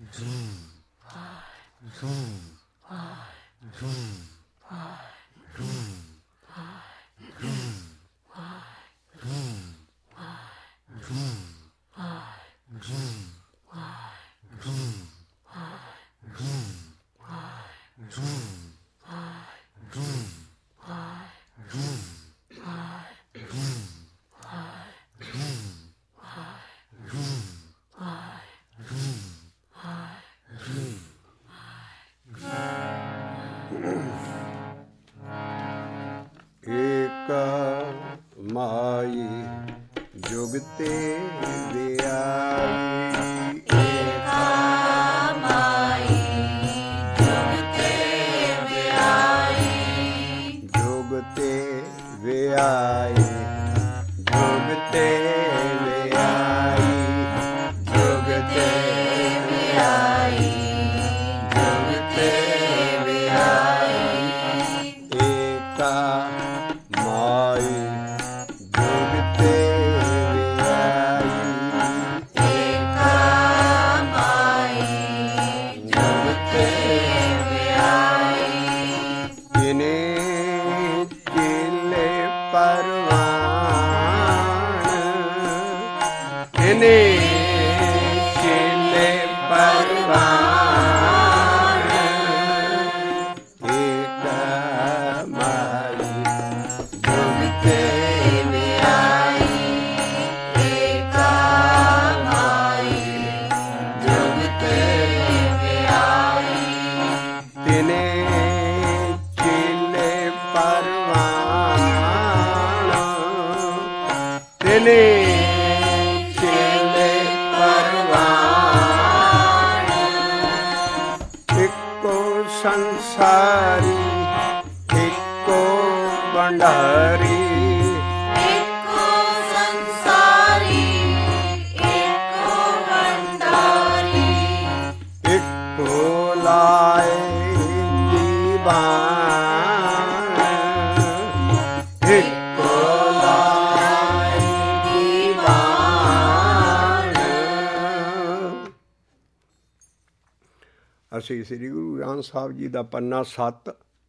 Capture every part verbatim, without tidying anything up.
ਅਸੀਂ ਸ੍ਰੀ ਗੁਰੂ ਗ੍ਰੰਥ ਸਾਹਿਬ ਜੀ ਦਾ ਪੰਨਾ ਸੱਤ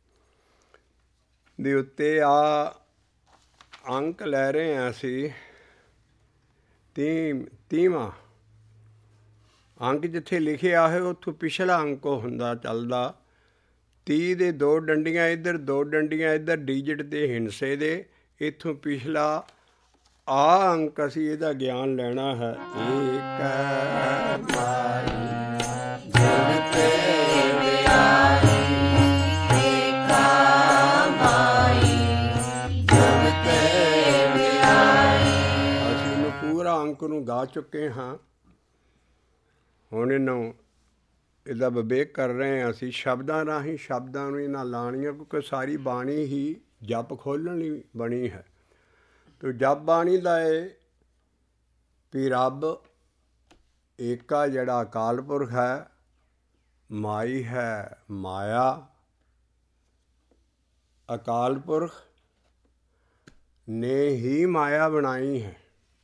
ਦੇ ਉੱਤੇ ਆ ਅੰਕ ਲੈ ਰਹੇ ਹਾਂ ਅਸੀਂ। ਤੀਹ ਤੀਹਵਾਂ ਅੰਕ ਜਿੱਥੇ ਲਿਖਿਆ ਹੈ ਉੱਥੋਂ ਪਿਛਲਾ ਅੰਕ ਹੁੰਦਾ ਚੱਲਦਾ। ਤੀਹ ਦੇ ਦੋ ਡੰਡੀਆਂ ਇੱਧਰ, ਦੋ ਡੰਡੀਆਂ ਇੱਧਰ, ਡਿਜਿਟ ਦੇ ਹਿੰਸੇ ਦੇ। ਇੱਥੋਂ ਪਿਛਲਾ ਆ ਅੰਕ ਅਸੀਂ ਇਹਦਾ ਗਿਆਨ ਲੈਣਾ ਹੈ। ਏਕ ਮਾਈ ਅਸੀਂ ਇਹਨੂੰ ਪੂਰਾ ਅੰਕ ਨੂੰ ਗਾ ਚੁੱਕੇ ਹਾਂ। ਹੁਣ ਇਹਨੂੰ ਇਹਦਾ ਵਿਵੇਕ ਕਰ ਰਹੇ ਹਾਂ ਅਸੀਂ ਸ਼ਬਦਾਂ ਰਾਹੀਂ। ਸ਼ਬਦਾਂ ਨੂੰ ਇਹਨਾਂ ਲਾਣੀਆਂ, ਕਿਉਂਕਿ ਸਾਰੀ ਬਾਣੀ ਹੀ ਜਪ ਖੋਲ੍ਹਣ ਲਈ ਬਣੀ ਹੈ। ਤੋ ਜਪ ਬਾਣੀ ਦਾ ਇਹ ਵੀ ਰੱਬ ਏਕਾ ਜਿਹੜਾ ਅਕਾਲ ਪੁਰਖ ਹੈ, ਮਾਈ ਹੈ ਮਾਇਆ। ਅਕਾਲ ਪੁਰਖ ਨੇ ਹੀ ਮਾਇਆ ਬਣਾਈ ਹੈ,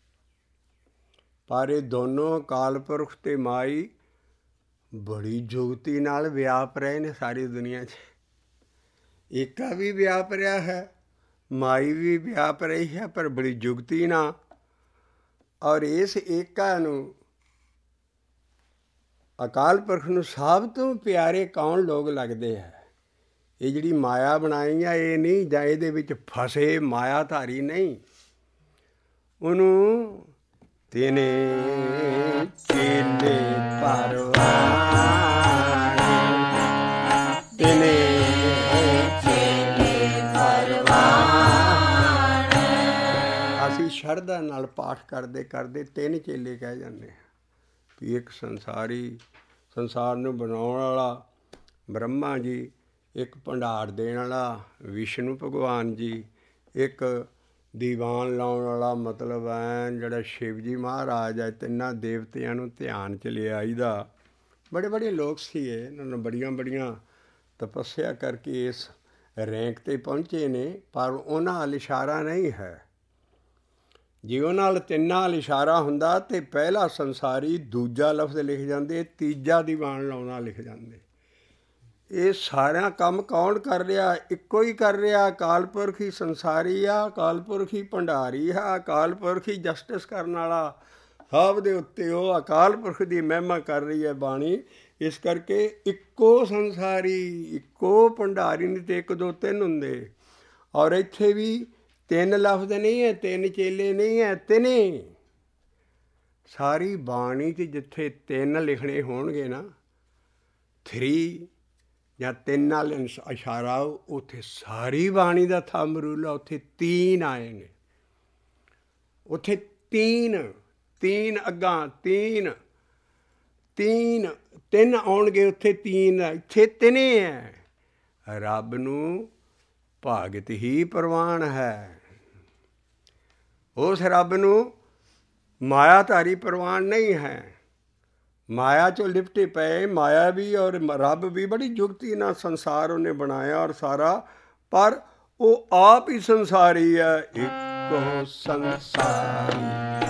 ਪਰ ਇਹ ਦੋਨੋਂ ਅਕਾਲ ਪੁਰਖ ਅਤੇ ਮਾਈ ਬੜੀ ਜੁਗਤੀ ਨਾਲ ਵਿਆਪ ਰਹੇ ਨੇ ਸਾਰੀ ਦੁਨੀਆ 'ਚ। ਏਕਾ ਵੀ ਵਿਆਪ ਰਿਹਾ ਹੈ, ਮਾਈ ਵੀ ਵਿਆਪ ਰਹੀ ਹੈ, ਪਰ ਬੜੀ ਜੁਗਤੀ ਨਾਲ। ਔਰ ਇਸ ਏਕਾ ਨੂੰ, ਅਕਾਲ ਪੁਰਖ ਨੂੰ ਸਭ ਤੋਂ ਪਿਆਰੇ ਕੌਣ ਲੋਕ ਲੱਗਦੇ ਹੈ? ਇਹ ਜਿਹੜੀ ਮਾਇਆ ਬਣਾਈ ਆ ਇਹ ਨਹੀਂ, ਜਾਂ ਇਹਦੇ ਵਿੱਚ ਫਸੇ ਮਾਇਆਧਾਰੀ ਨਹੀਂ। ਉਹਨੂੰ ਤੇਨੇ ਚੇਲੇ ਪਰਵਾਨ, ਤੇਨੇ ਚੇਲੇ ਪਰਵਾਨ। ਅਸੀਂ ਸ਼ਰਧਾ ਨਾਲ ਪਾਠ ਕਰਦੇ ਕਰਦੇ ਤਿੰਨ ਚੇਲੇ ਕਹਿ ਜਾਂਦੇ ਹਾਂ ਵੀ ਇੱਕ ਸੰਸਾਰੀ, ਸੰਸਾਰ ਨੂੰ ਬਣਾਉਣ ਵਾਲਾ ਬ੍ਰਹਮਾ ਜੀ, ਇੱਕ ਭੰਡਾਰ ਦੇਣ ਵਾਲਾ ਵਿਸ਼ਨੂੰ ਭਗਵਾਨ ਜੀ, ਇੱਕ ਦੀਵਾਨ ਲਾਉਣ ਵਾਲਾ ਮਤਲਬ ਐ ਜਿਹੜਾ ਸ਼ਿਵ ਜੀ ਮਹਾਰਾਜ ਹੈ। ਤਿੰਨਾਂ ਦੇਵਤਿਆਂ ਨੂੰ ਧਿਆਨ 'ਚ ਲਿਆਈਦਾ। ਬੜੇ ਬੜੇ ਲੋਕ ਸੀ ਇਹ, ਇਹਨਾਂ ਨੂੰ ਬੜੀਆਂ ਬੜੀਆਂ ਤਪੱਸਿਆ ਕਰਕੇ ਇਸ ਰੈਂਕ 'ਤੇ ਪਹੁੰਚੇ ਨੇ, ਪਰ ਉਹਨਾਂ ਵੱਲ ਇਸ਼ਾਰਾ ਨਹੀਂ ਹੈ। ਜੇ ਉਹਨਾਂ ਨਾਲ ਤਿੰਨਾਂ ਨਾਲ ਇਸ਼ਾਰਾ ਹੁੰਦਾ ਤੇ ਪਹਿਲਾ ਸੰਸਾਰੀ ਦੂਜਾ ਲਫ਼ਜ਼ ਲਿਖ ਜਾਂਦੇ, ਤੀਜਾ ਦੀਵਾਨ ਲਾਉਣਾ ਲਿਖ ਜਾਂਦੇ। ਇਹ ਸਾਰਿਆਂ ਕੰਮ ਕੌਣ ਕਰ ਰਿਹਾ? ਇੱਕੋ ਹੀ ਕਰ ਰਿਹਾ। ਅਕਾਲ ਪੁਰਖ ਹੀ ਸੰਸਾਰੀ ਆ, ਅਕਾਲ ਪੁਰਖ ਹੀ ਭੰਡਾਰੀ ਆ, ਅਕਾਲ ਪੁਰਖ ਹੀ ਜਸਟਿਸ ਕਰਨ ਵਾਲਾ। ਸਭ ਦੇ ਉੱਤੇ ਉਹ ਅਕਾਲ ਪੁਰਖ ਦੀ ਮਹਿਮਾ ਕਰ ਰਹੀ ਹੈ ਬਾਣੀ। ਇਸ ਕਰਕੇ ਇੱਕੋ ਸੰਸਾਰੀ, ਇੱਕੋ ਭੰਡਾਰੀ, ਨਹੀਂ ਤੇ ਇੱਕ ਦੋ ਤਿੰਨ ਹੁੰਦੇ। ਔਰ ਇੱਥੇ ਵੀ ਤਿੰਨ ਲਫ਼ਜ਼ ਨਹੀਂ ਹੈ, ਤਿੰਨ ਚੇਲੇ ਨਹੀਂ ਹੈ, ਤਿੰਨੇ। ਸਾਰੀ ਬਾਣੀ 'ਚ ਜਿੱਥੇ ਤਿੰਨ ਲਿਖਣੇ ਹੋਣਗੇ ਨਾ, ਥਰੀ ਜਾਂ ਤਿੰਨ ਨਾਲ ਇਸ਼ਾਰਾ, ਉੱਥੇ ਸਾਰੀ ਬਾਣੀ ਦਾ ਥੰਮ ਰੂਲ ਆ। ਉੱਥੇ ਤੀਨ ਆਏ ਨੇ, ਉੱਥੇ ਤੀਨ, ਤੀਨ ਅੱਗਾਂ, ਤੀਨ ਤੀਨ ਤਿੰਨ ਆਉਣਗੇ, ਉੱਥੇ ਤੀਨ। ਇੱਥੇ ਤਿੰਨੇ ਹੈ। ਰੱਬ ਨੂੰ ਭਗਤ ਹੀ ਪ੍ਰਵਾਨ ਹੈ। ਉਸ ਰੱਬ ਨੂੰ ਮਾਇਆਧਾਰੀ ਪ੍ਰਵਾਨ ਨਹੀਂ ਹੈ। ਮਾਇਆ 'ਚੋਂ ਲਿਪਟੇ ਪਏ। ਮਾਇਆ ਵੀ ਔਰ ਰੱਬ ਵੀ ਬੜੀ ਜੁਗਤੀ ਨਾਲ ਸੰਸਾਰ ਉਹਨੇ ਬਣਾਇਆ ਔਰ ਸਾਰਾ, ਪਰ ਉਹ ਆਪ ਹੀ ਸੰਸਾਰੀ ਹੈ। ਇੱਕੋ ਸੰਸਾਰੀ,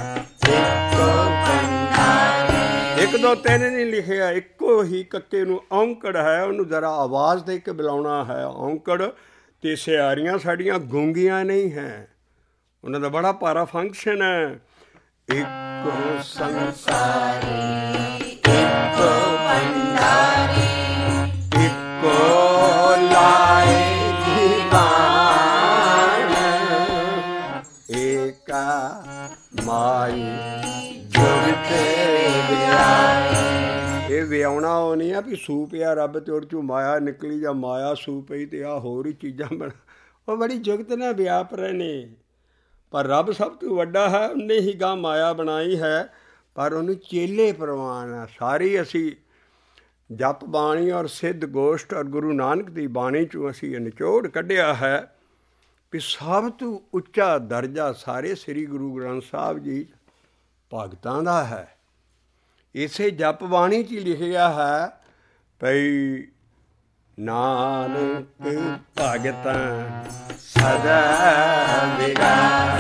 ਇੱਕ ਦੋ ਤਿੰਨ ਨਹੀਂ ਲਿਖਿਆ, ਇੱਕੋ ਹੀ ਕੱਕੇ ਨੂੰ ਔਂਕੜ ਹੈ। ਉਹਨੂੰ ਜ਼ਰਾ ਆਵਾਜ਼ ਦੇ ਕੇ ਬੁਲਾਉਣਾ ਹੈ ਔਂਕੜ। ਅਤੇ ਸਿਆਰੀਆਂ ਸਾਡੀਆਂ ਗੂੰਗੀਆਂ ਨਹੀਂ ਹੈ, ਉਹਨਾਂ ਦਾ ਬੜਾ ਭਾਰਾ ਫੰਕਸ਼ਨ ਹੈ। ਇੱਕੋ ਸੰਸਾਰੀ, ਇੱਕੋ ਭੰਡਾਰੀ, ਇੱਕੋ ਲਾਏ ਦੀਵਾਨ, ਏਕਾ ਮਾਈ ਜੁਗਤੇ ਵਿਆਹ। ਇਹ ਵਿਆਹੁਣਾ ਉਹ ਨਹੀਂ ਆ ਵੀ ਸੂ ਪਿਆ ਰੱਬ ਤੇ ਉਹਦੇ 'ਚੋਂ ਮਾਇਆ ਨਿਕਲੀ ਜਾਂ ਮਾਇਆ ਸੂ ਪਈ ਅਤੇ ਆਹ ਹੋਰ ਹੀ ਚੀਜ਼ਾਂ ਬਣ। ਉਹ ਬੜੀ ਜੁਗਤ ਨਾਲ ਵਿਆਪ ਰਹੇ ਨੇ। ਪਰ ਰੱਬ ਸਭ ਤੋਂ ਵੱਡਾ ਹੈ। ਉਹਨੇ ਹੀ ਗਾਂ ਮਾਇਆ ਬਣਾਈ ਹੈ, ਪਰ ਉਹਨੂੰ ਚੇਲੇ ਪ੍ਰਵਾਨ ਹੈ। ਸਾਰੀ ਅਸੀਂ ਜਪ ਬਾਣੀ ਔਰ ਸਿੱਧ ਗੋਸ਼ਟ ਔਰ ਗੁਰੂ ਨਾਨਕ ਦੀ ਬਾਣੀ 'ਚੋਂ ਅਸੀਂ ਨਿਚੋੜ ਕੱਢਿਆ ਹੈ ਵੀ ਸਭ ਤੋਂ ਉੱਚਾ ਦਰਜਾ ਸਾਰੇ ਸ੍ਰੀ ਗੁਰੂ ਗ੍ਰੰਥ ਸਾਹਿਬ ਜੀ ਭਗਤਾਂ ਦਾ ਹੈ। ਇਸੇ ਜਪ ਬਾਣੀ 'ਚ ਹੀ ਲਿਖਿਆ ਹੈ ਭਈ ਨਾਨਕ ਭਗਤਾਂ ਸਦਾ ਵਿਗਾਰ,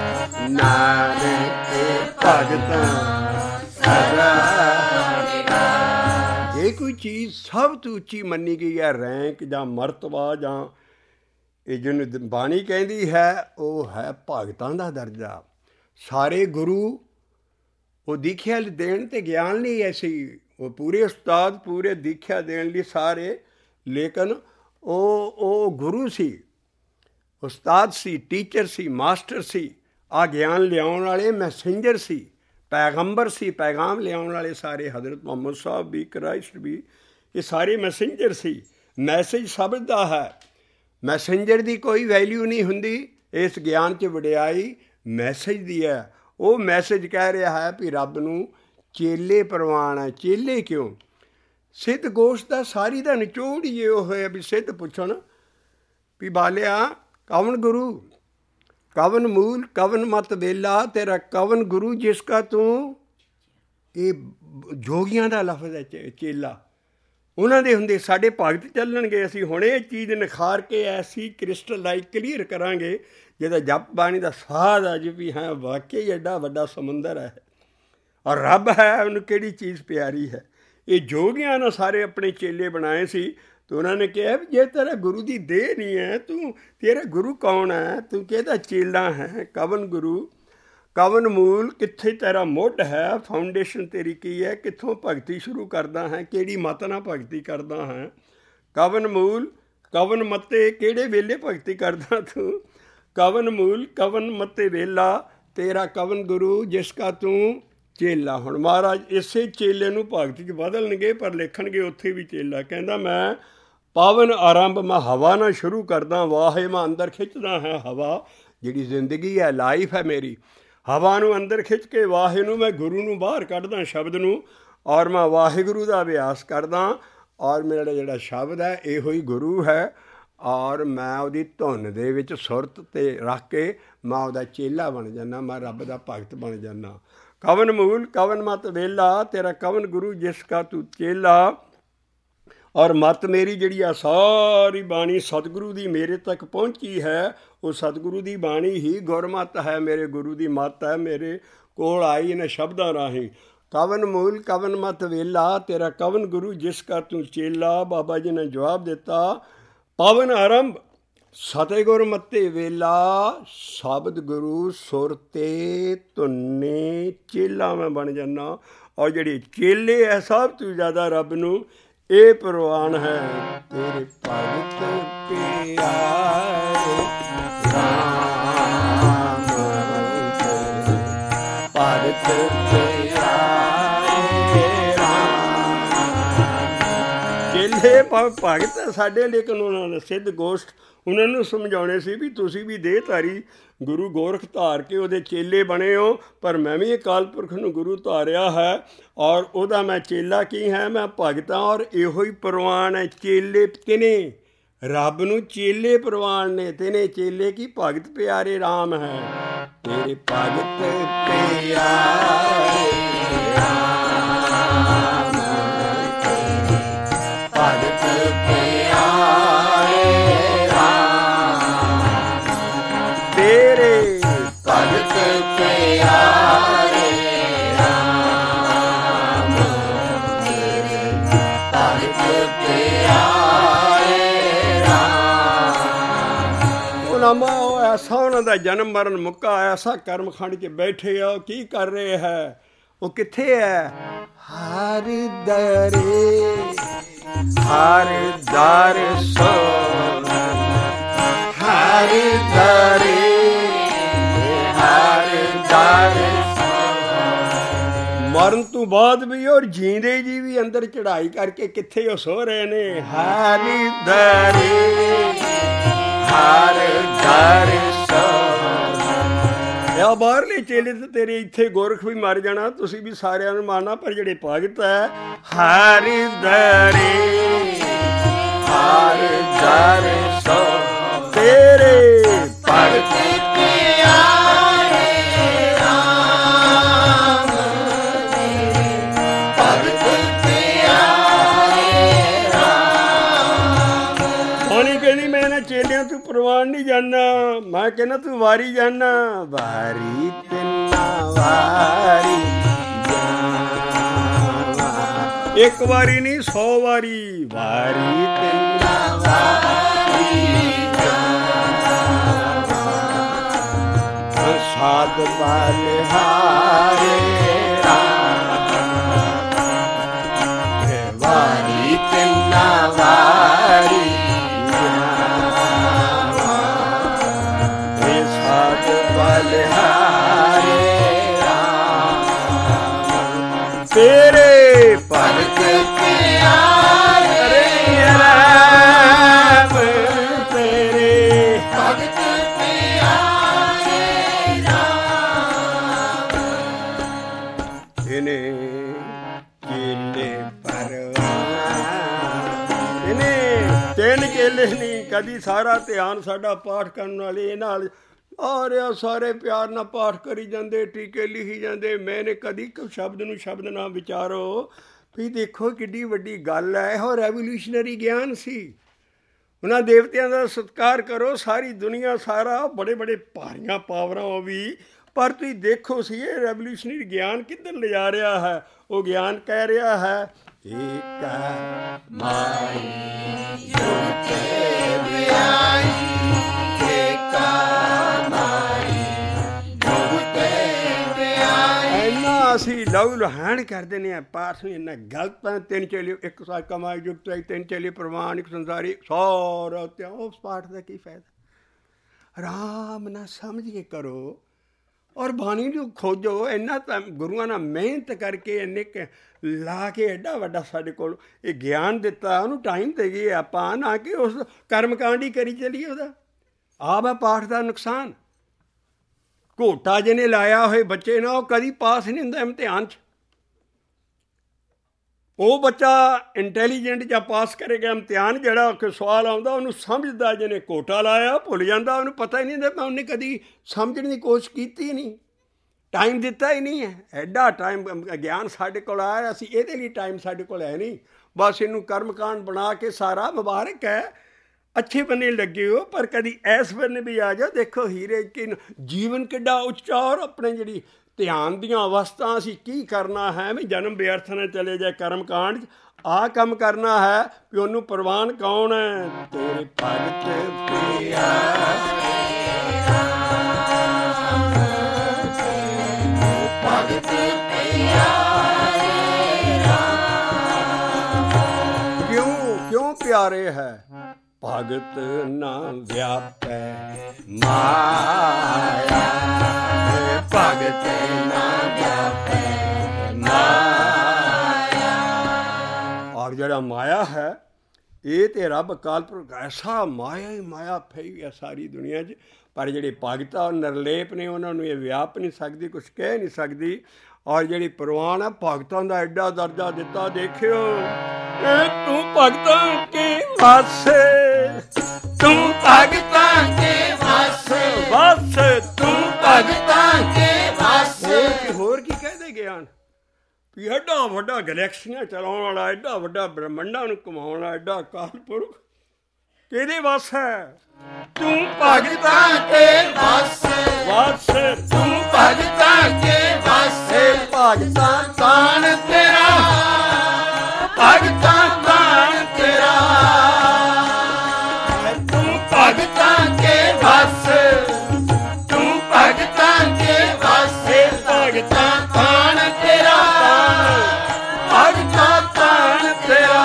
ਨਾਨਕ ਭਗਤਾਂ ਸਦਾ ਵਿਗਾਰ। ਜੇ ਕੋਈ ਚੀਜ਼ ਸਭ ਤੋਂ ਉੱਚੀ ਮੰਨੀ ਗਈ ਹੈ, ਰੈਂਕ ਜਾਂ ਮਰਤਬਾ ਜਾਂ ਇਹ ਜਿਹਨੂੰ ਬਾਣੀ ਕਹਿੰਦੀ ਹੈ, ਉਹ ਹੈ ਭਗਤਾਂ ਦਾ ਦਰਜਾ। ਸਾਰੇ ਗੁਰੂ ਉਹ ਦੀਖਿਆ ਦੇਣ ਅਤੇ ਗਿਆਨ ਲਈ ਐਸੀ, ਉਹ ਪੂਰੇ ਉਸਤਾਦ ਪੂਰੇ ਦੀਖਿਆ ਦੇਣ ਲਈ ਸਾਰੇ, ਲੇਕਿਨ ਉਹ ਉਹ ਗੁਰੂ ਸੀ, ਉਸਤਾਦ ਸੀ, ਟੀਚਰ ਸੀ, ਮਾਸਟਰ ਸੀ। ਆ ਗਿਆਨ ਲਿਆਉਣ ਵਾਲੇ ਮੈਸੇਂਜਰ ਸੀ, ਪੈਗੰਬਰ ਸੀ, ਪੈਗਾਮ ਲਿਆਉਣ ਵਾਲੇ ਸਾਰੇ। ਹਜ਼ਰਤ ਮੁਹੰਮਦ ਸਾਹਿਬ ਵੀ, ਕ੍ਰਾਈਸਟ ਵੀ, ਇਹ ਸਾਰੇ ਮੈਸੇਂਜਰ ਸੀ। ਮੈਸੇਜ ਸਭ ਦਾ ਹੈ। ਮੈਸੇਂਜਰ ਦੀ ਕੋਈ ਵੈਲਿਊ ਨਹੀਂ ਹੁੰਦੀ। ਇਸ ਗਿਆਨ 'ਚ ਵਡਿਆਈ ਮੈਸੇਜ ਦੀ ਹੈ। ਉਹ ਮੈਸੇਜ ਕਹਿ ਰਿਹਾ ਹੈ ਵੀ ਰੱਬ ਨੂੰ ਚੇਲੇ ਪ੍ਰਵਾਨ ਹੈ। ਚੇਲੇ ਕਿਉਂ? ਸਿੱਧ ਗੋਸ਼ਟ ਦਾ ਸਾਰੀ ਦਾ ਨਿਚੋੜ ਹੀ ਇਹੋ ਹੋਇਆ ਵੀ ਸਿੱਧ ਪੁੱਛਣ ਵੀ ਬਾਲਿਆ ਕਵਨ ਗੁਰੂ, ਕਵਨ ਮੂਲ, ਕਵਨ ਮਤ ਵੇਲਾ, ਤੇਰਾ ਕਵਨ ਗੁਰੂ ਜਿਸ ਕਾ ਤੂੰ। ਇਹ ਜੋਗੀਆਂ ਦਾ ਲਫ਼ਜ਼ ਹੈ ਚੇਲਾ। ਉਹਨਾਂ ਦੇ ਹੁੰਦੇ ਸਾਡੇ ਭਗਤ ਚੱਲਣਗੇ। ਅਸੀਂ ਹੁਣ ਇਹ ਚੀਜ਼ ਨਿਖਾਰ ਕੇ ਐਸੀ ਕ੍ਰਿਸਟਲਾਈਜ਼ ਕਲੀਅਰ ਕਰਾਂਗੇ ਜਿਹਦਾ ਜਪ ਬਾਣੀ ਦਾ ਸਵਾਦ ਅੱਜ ਵੀ ਹੈ। ਵਾਕਈ ਐਡਾ ਵੱਡਾ ਸਮੁੰਦਰ ਹੈ ਔਰ ਰੱਬ ਹੈ, ਉਹਨੂੰ ਕਿਹੜੀ ਚੀਜ਼ ਪਿਆਰੀ ਹੈ। ਇਹ ਜੋਗੀਆਂ ਨੇ ਸਾਰੇ ਆਪਣੇ ਚੇਲੇ ਬਣਾਏ ਸੀ ਅਤੇ ਉਹਨਾਂ ਨੇ ਕਿਹਾ ਵੀ ਜੇ ਤੇਰਾ ਗੁਰੂ ਦੀ ਦੇਹ ਨਹੀਂ ਹੈ, ਤੂੰ ਤੇਰਾ ਗੁਰੂ ਕੌਣ ਹੈ? ਤੂੰ ਕਿਹਦਾ ਚੇਲਾ ਹੈ? ਕਵਨ ਗੁਰੂ, ਕਵਨ ਮੂਲ, ਕਿੱਥੇ ਤੇਰਾ ਮੁੱਢ ਹੈ? ਫਾਊਂਡੇਸ਼ਨ ਤੇਰੀ ਕੀ ਹੈ? ਕਿੱਥੋਂ ਭਗਤੀ ਸ਼ੁਰੂ ਕਰਦਾ ਹੈ? ਕਿਹੜੀ ਮਤ ਨਾਲ ਭਗਤੀ ਕਰਦਾ ਹੈ? ਕਵਨ ਮੂਲ, ਕਵਨ ਮਤੇ, ਕਿਹੜੇ ਵੇਲੇ ਭਗਤੀ ਕਰਦਾ ਤੂੰ? ਕਵਨ ਮੂਲ, ਕਵਨ ਮਤੇ ਵੇਲਾ, ਤੇਰਾ ਕਵਨ ਗੁਰੂ ਜਿਸ ਕਾ ਤੂੰ ਚੇਲਾ। ਹੁਣ ਮਹਾਰਾਜ ਇਸੇ ਚੇਲੇ ਨੂੰ ਭਗਤੀ 'ਚ ਬਦਲਣਗੇ, ਪਰ ਲਿਖਣਗੇ ਉੱਥੇ ਵੀ ਚੇਲਾ। ਕਹਿੰਦਾ ਮੈਂ ਪਾਵਨ ਆਰੰਭ ਮੈਂ ਹਵਾ ਨਾਲ ਸ਼ੁਰੂ ਕਰਦਾ, ਵਾਹੇ ਮੈਂ ਅੰਦਰ ਖਿੱਚਦਾ ਹੈ ਹਵਾ, ਜਿਹੜੀ ਜ਼ਿੰਦਗੀ ਹੈ, ਲਾਈਫ ਹੈ ਮੇਰੀ। ਹਵਾ ਨੂੰ ਅੰਦਰ ਖਿੱਚ ਕੇ ਵਾਹੇ ਨੂੰ ਮੈਂ ਗੁਰੂ ਨੂੰ ਬਾਹਰ ਕੱਢਦਾ, ਸ਼ਬਦ ਨੂੰ, ਔਰ ਮੈਂ ਵਾਹਿਗੁਰੂ ਦਾ ਅਭਿਆਸ ਕਰਦਾ। ਔਰ ਮੇਰਾ ਜਿਹੜਾ ਸ਼ਬਦ ਹੈ ਇਹੋ ਹੀ ਗੁਰੂ ਹੈ। ਔਰ ਮੈਂ ਉਹਦੀ ਧੁਨ ਦੇ ਵਿੱਚ ਸੁਰਤ 'ਤੇ ਰੱਖ ਕੇ ਮੈਂ ਉਹਦਾ ਚੇਲਾ ਬਣ ਜਾਂਦਾ, ਮੈਂ ਰੱਬ ਦਾ ਭਗਤ ਬਣ ਜਾਂਦਾ। ਕਵਨ ਮੂਲ, ਕਵਨ ਮਤ ਵੇਲਾ, ਤੇਰਾ ਕਵਨ ਗੁਰੂ ਜਿਸ ਕਾ ਤੂੰ ਚੇਲਾ। ਔਰ ਮੱਤ ਮੇਰੀ ਜਿਹੜੀ ਆ ਸਾਰੀ ਬਾਣੀ ਸਤਿਗੁਰੂ ਦੀ ਮੇਰੇ ਤੱਕ ਪਹੁੰਚੀ ਹੈ, ਉਹ ਸਤਿਗੁਰੂ ਦੀ ਬਾਣੀ ਹੀ ਗੁਰਮੱਤ ਹੈ, ਮੇਰੇ ਗੁਰੂ ਦੀ ਮੱਤ ਹੈ, ਮੇਰੇ ਕੋਲ ਆਈ ਇਹਨਾਂ ਸ਼ਬਦਾਂ ਰਾਹੀਂ। ਕਵਨ ਮੂਲ ਕਵਨ ਮਤ ਵੇਲਾ, ਤੇਰਾ ਕਵਨ ਗੁਰੂ ਜਿਸ ਕਾ ਤੂੰ ਚੇਲਾ। ਬਾਬਾ ਜੀ ਨੇ ਜਵਾਬ ਦਿੱਤਾ, ਪਵਨ ਆਰੰਭ ਸਤਿਗੁਰ ਮੱਤੇ ਵੇਲਾ, ਸ਼ਬਦ ਗੁਰੂ ਸੁਰ ਤੇ ਧੁੰਨੇ, ਚੇਲਾ ਮੈਂ ਬਣ ਜਾਂਦਾ। ਔਰ ਜਿਹੜੇ ਚੇਲੇ ਹੈ ਸਭ ਤੋਂ ਜ਼ਿਆਦਾ ਰੱਬ ਨੂੰ ਇਹ ਪ੍ਰਵਾਨ ਹੈ, ਤੇਰੇ ਭਗਤ ਪਿਆਰੇ ਰਾਮ, ਭਗਤ ਪਿਆਰੇ ਰਾਮ। ਚੇਲੇ ਭਗਤ ਸਾਡੇ, ਲੇਕਿਨ ਉਹਨਾਂ ਨੇ ਸਿੱਧ ਗੋਸ਼ਟ ਉਹਨਾਂ ਨੂੰ ਸਮਝਾਉਣੇ ਸੀ ਵੀ ਤੁਸੀਂ ਵੀ ਦੇਹਧਾਰੀ ਗੁਰੂ ਗੋਰਖ ਧਾਰ ਕੇ ਉਹਦੇ ਚੇਲੇ ਬਣੇ ਹੋ, ਪਰ ਮੈਂ ਵੀ ਅਕਾਲ ਪੁਰਖ ਨੂੰ ਗੁਰੂ ਧਾਰਿਆ ਹੈ ਔਰ ਉਹਦਾ ਮੈਂ ਚੇਲਾ ਕੀ ਹੈ, ਮੈਂ ਭਗਤ ਹਾਂ। ਔਰ ਇਹੋ ਹੀ ਪ੍ਰਵਾਨ ਹੈ, ਚੇਲੇ ਤਿਨੇ ਰੱਬ ਨੂੰ ਚੇਲੇ ਪ੍ਰਵਾਨ ਨੇ, ਤਿਨੇ ਚੇਲੇ ਕੀ ਭਗਤ ਪਿਆਰੇ ਰਾਮ ਹੈ, ਤੇਰੇ ਭਗਤ ਪਿਆਰੇ ਰਾਮ, ਭਗਤ ਪਿਆਰੇ ਤੇਰੇ ਭਗਤ ਪਿਆਰੇ ਰਾਮ, ਤੇਰੇ ਭਗਤ ਪਿਆਰੇ ਰਾਮ। ਉਹਨਾਂ ਮਾ ਐਸਾ ਉਹਨਾਂ ਦਾ ਜਨਮ ਮਰਨ ਮੁੱਕਾ, ਐਸਾ ਕਰਮਖੰਡ 'ਚ ਬੈਠੇ ਆ, ਕੀ ਕਰ ਰਹੇ ਹੈ, ਉਹ ਕਿੱਥੇ ਹੈ? ਹਰ ਦਰੇ ਹਰ ਦਰ ਸੋ, ਹਰ ਦਰੇ ਮਰਨ ਤੋਂ ਬਾਅਦ ਵੀ ਔਰ ਜੀਂਦੇ ਜੀ ਵੀ ਅੰਦਰ ਚੜ੍ਹਾਈ ਕਰਕੇ ਕਿੱਥੇ ਉਹ ਸੋ ਰਹੇ ਨੇ। ਹਰ ਦਰੇ ਹਰ ਦਰ ਸੋ, ਇਹ ਬਾਹਰਲੇ ਚੇਲੇ ਤੇ ਤੇਰੇ ਇੱਥੇ ਗੋਰਖ ਵੀ ਮਰ ਜਾਣਾ, ਤੁਸੀਂ ਵੀ ਸਾਰਿਆਂ ਨੂੰ ਮਾਰਨਾ, ਪਰ ਜਿਹੜੇ ਭਗਤ ਹੈ ਹਰ ਦਰੇ ਹਰ ਦਰ ਸੋ, ਤੇਰੇ ਭਗਤ ਪਿਆਰੇ ਰਾਮ, ਭਗਤ ਪਿਆਰੇ ਰਾਮ। ਹੋਣੀ ਕਹਿੰਦੀ ਮੈਂ ਇਹਨਾਂ ਚੇਲਿਆਂ ਤੂੰ ਪ੍ਰਵਾਨ ਨਹੀਂ ਜਾਣਾ, ਮੈਂ ਕਹਿੰਦਾ ਤੂੰ ਵਾਰੀ ਜਾਣਾ। ਵਾਰੀ ਤਿੰਨਾ ਵਾਰੀ ਜਾਵਾਂ, ਇੱਕ ਵਾਰੀ ਨਹੀਂ ਸੌ ਵਾਰੀ, ਵਾਰੀ ਤਿੰਨਾ ਵਾਰੀ ਸਾਧ ਬਲਿਹਾਰੇ ਰਾਮ, ਵਾਰੀ ਤਿੰਨਾ ਵਾਰੀ ਜਾਵਾਂ, ਸਾਧ ਬਲਿਹਾਰੇ ਰਾਮ, ਤੇਰੇ ਭਗਤ ਪਿਆਰੇ ਰਾਮ, ਤੇਰੇ ਭਗਤ ਇਹਨੇ ਚੇਲੇ ਪਰਵਾਨ, ਇਹਨੇ ਤਿੰਨ ਚੇਲੇ ਨਹੀਂ, ਕਦੀ ਸਾਰਾ ਧਿਆਨ ਸਾਡਾ ਪਾਠ ਕਰਨ ਵਾਲੇ ਇਹ ਨਾਲ ਆ ਰਿਹਾ, ਸਾਰੇ ਪਿਆਰ ਨਾਲ ਪਾਠ ਕਰੀ ਜਾਂਦੇ, ਟੀਕੇ ਲਿਖੀ ਜਾਂਦੇ। ਮੈਨੇ ਕਦੀ ਸ਼ਬਦ ਨੂੰ ਸ਼ਬਦ ਨਾ ਵਿਚਾਰੋ ਵੀ ਦੇਖੋ ਕਿੱਡੀ ਵੱਡੀ ਗੱਲ ਹੈ। ਇਹੋ ਰੈਵੋਲੂਸ਼ਨਰੀ ਗਿਆਨ ਸੀ। ਉਹਨਾਂ ਦੇਵਤਿਆਂ ਦਾ ਸਤਿਕਾਰ ਕਰੋ, ਸਾਰੀ ਦੁਨੀਆ ਸਾਰਾ ਬੜੇ ਬੜੇ ਭਾਰੀਆਂ ਪਾਵਰਾਂ ਉਹ ਵੀ, ਪਰ ਤੁਸੀਂ ਦੇਖੋ ਸੀ ਇਹ ਰੈਵੋਲੂਸ਼ਨਰੀ ਗਿਆਨ ਕਿੱਧਰ ਲਿਜਾ ਰਿਹਾ ਹੈ। ਉਹ ਗਿਆਨ ਕਹਿ ਰਿਹਾ ਹੈ ਏਕ ਮਾਈ ਜੁਗਤ ਵਿਆਈ, ਏਕ ਮਾਈ ਜੁਗਤ ਵਿਆਈ। ਇੰਨਾ ਅਸੀਂ ਲਹੂ ਲੁਹਾਣ ਕਰਦੇ ਨੇ ਪਾਠ ਨੂੰ, ਇੰਨਾ ਗਲਤ ਹੈ। ਤਿੰਨ ਚੇਲੇ, ਇੱਕ ਸਾਲ ਕਮਾਈ ਜੁਗਤ ਆਈ, ਤਿੰਨ ਚੇਲੇ ਪ੍ਰਵਾਨ, ਇੱਕ ਸੰਸਾਰੀ, ਸਾਰਾ ਤੇ ਉਸ ਪਾਠ ਦਾ ਕੀ ਫਾਇਦਾ? ਆਰਾਮ ਨਾਲ ਸਮਝ ਕੇ ਕਰੋ ਔਰ ਬਾਣੀ ਨੂੰ ਖੋਜੋ। ਇੰਨਾ ਤਾਂ ਗੁਰੂਆਂ ਨਾਲ ਮਿਹਨਤ ਕਰਕੇ ਇੰਨੇ ਕੁ ਲਾ ਕੇ ਐਡਾ ਵੱਡਾ ਸਾਡੇ ਕੋਲ ਇਹ ਗਿਆਨ ਦਿੱਤਾ, ਉਹਨੂੰ ਟਾਈਮ ਦੇ ਗਏ ਆਪਾਂ, ਨਾ ਕਿ ਉਸ ਕਰਮਕਾਂਡ ਹੀ ਕਰੀ ਚੱਲੀਏ। ਉਹਦਾ ਆਪ ਹੈ ਪਾਠ ਦਾ ਨੁਕਸਾਨ। ਘੋਟਾ ਜਿਹਨੇ ਲਾਇਆ ਹੋਏ ਬੱਚੇ ਨਾਲ, ਉਹ ਕਦੀ ਪਾਸ ਨਹੀਂ ਹੁੰਦਾ ਇਮਤਿਹਾਨ 'ਚ। ਉਹ ਬੱਚਾ ਇੰਟੈਲੀਜੈਂਟ ਜਾਂ ਪਾਸ ਕਰੇਗਾ ਇਮਤਿਹਾਨ, ਜਿਹੜਾ ਕਿ ਸਵਾਲ ਆਉਂਦਾ ਉਹਨੂੰ ਸਮਝਦਾ। ਜਿਹਨੇ ਘੋਟਾ ਲਾਇਆ ਭੁੱਲ ਜਾਂਦਾ, ਉਹਨੂੰ ਪਤਾ ਹੀ ਨਹੀਂ ਹੁੰਦਾ, ਮੈਂ ਉਹਨੇ ਕਦੀ ਸਮਝਣ ਦੀ ਕੋਸ਼ਿਸ਼ ਕੀਤੀ ਨਹੀਂ। ਟਾਈਮ ਦਿੱਤਾ ਹੀ ਨਹੀਂ ਹੈ। ਐਡਾ ਟਾਈਮ ਗਿਆਨ ਸਾਡੇ ਕੋਲ ਆਇਆ, ਅਸੀਂ ਇਹਦੇ ਲਈ ਟਾਈਮ ਸਾਡੇ ਕੋਲ ਹੈ ਨਹੀਂ। ਬਸ ਇਹਨੂੰ ਕਰਮਕਾਂਡ ਬਣਾ ਕੇ ਸਾਰਾ ਮੁਬਾਰਕ ਹੈ, ਅੱਛੇ ਬੰਨੇ ਲੱਗੇ ਹੋ, ਪਰ ਕਦੀ ਇਸ ਬੰਨੇ ਵੀ ਆ ਜਾਓ। ਦੇਖੋ ਹੀਰੇ ਕਿ ਜੀਵਨ ਕਿੱਡਾ ਉੱਚਾ, ਔਰ ਆਪਣੇ ਜਿਹੜੀ ਧਿਆਨ ਦੀਆਂ ਅਵਸਥਾ ਅਸੀਂ ਕੀ ਕਰਨਾ ਹੈ ਵੀ ਜਨਮ ਵਿਅਰਥ ਨਾ ਚਲੇ ਜਾਏ। ਕਰਮਕਾਂਡ 'ਚ ਆਹ ਕੰਮ ਕਰਨਾ ਹੈ ਵੀ ਉਹਨੂੰ ਪ੍ਰਵਾਨ ਕੌਣ ਹੈ? ਤੇਰੇ ਭਗਤ ਪਿਆਰੇ ਭਗਤ ਪਿਆਰੇ ਕਿਉਂ ਕਿਉਂ ਪਿਆਰੇ ਹੈ? ਭਗਤ ਨਾ ਵਿਆਪੈ ਮਾਇਆ, ਭਗਤ ਨਾ ਵਿਆਪੈ ਮਾਇਆ। ਔਰ ਜਿਹੜਾ ਮਾਇਆ ਹੈ ਇਹ ਤੇ ਰੱਬ ਅਕਾਲ ਪੁਰਖ ਐਸਾ ਮਾਇਆ ਹੀ ਮਾਇਆ ਫੈਲੀ ਹੈ ਸਾਰੀ ਦੁਨੀਆ 'ਚ। ਪਰ ਜਿਹੜੇ ਭਗਤ ਆ ਨਿਰਲੇਪ ਨੇ, ਉਹਨਾਂ ਨੂੰ ਇਹ ਵਿਆਪ ਨਹੀਂ ਸਕਦੀ, ਕੁਛ ਕਹਿ ਨਹੀਂ ਸਕਦੀ। ਔਰ ਜਿਹੜੀ ਪ੍ਰਵਾਨ ਹੈ ਭਗਤਾਂ ਦਾ ਐਡਾ ਦਰਜਾ ਦਿੱਤਾ। ਦੇਖਿਓ ਇਹ ਤੂੰ ਭਗਤਾਂ ਕੇ ਵਾਸੇ, ਤੂੰ ਭਗਤਾਂ ਕੇ ਵਾਸੇ, ਬਸ ਤੂੰ ਭਗਤਾਂ ਕੇ ਵਾਸੇ। ਹੋਰ ਕੀ ਕਹਿੰਦੇ ਗਿਆਨ ਵੀ ਐਡਾ ਵੱਡਾ ਗਲੈਕਸੀਆਂ ਚਲਾਉਣ ਵਾਲਾ, ਐਡਾ ਵੱਡਾ ਬ੍ਰਹਮੰਡਾਂ ਨੂੰ ਘੁਮਾਉਣ ਵਾਲਾ ਐਡਾ ਅਕਾਲ ਪੁਰਖ ਕਿਹਦੇ ਵੱਸ ਹੈ? ਤੂੰ ਭਗਤਾਂ ਕੇ ਵਾਸੇ, ਵਾਸੇ ਤੂੰ ਭਗਤਾਂ ਕੇ ਵਾਸੇ। ਭਗਤਾਂ ਤਾਣ ਤੇਰਾ, ਭਗਤਾਂ ਤਾਣ ਤੇਰਾ, ਤੂੰ ਭਗਤਾਂ ਕੇ ਵਾਸੇ, ਤੂੰ ਭਗਤਾਂ ਕੇ ਵਾਸੇ। ਭਗਤਾਂ ਤਾਣ ਤੇਰਾ, ਭਗਤਾਂ ਤਾਣ ਤੇਰਾ।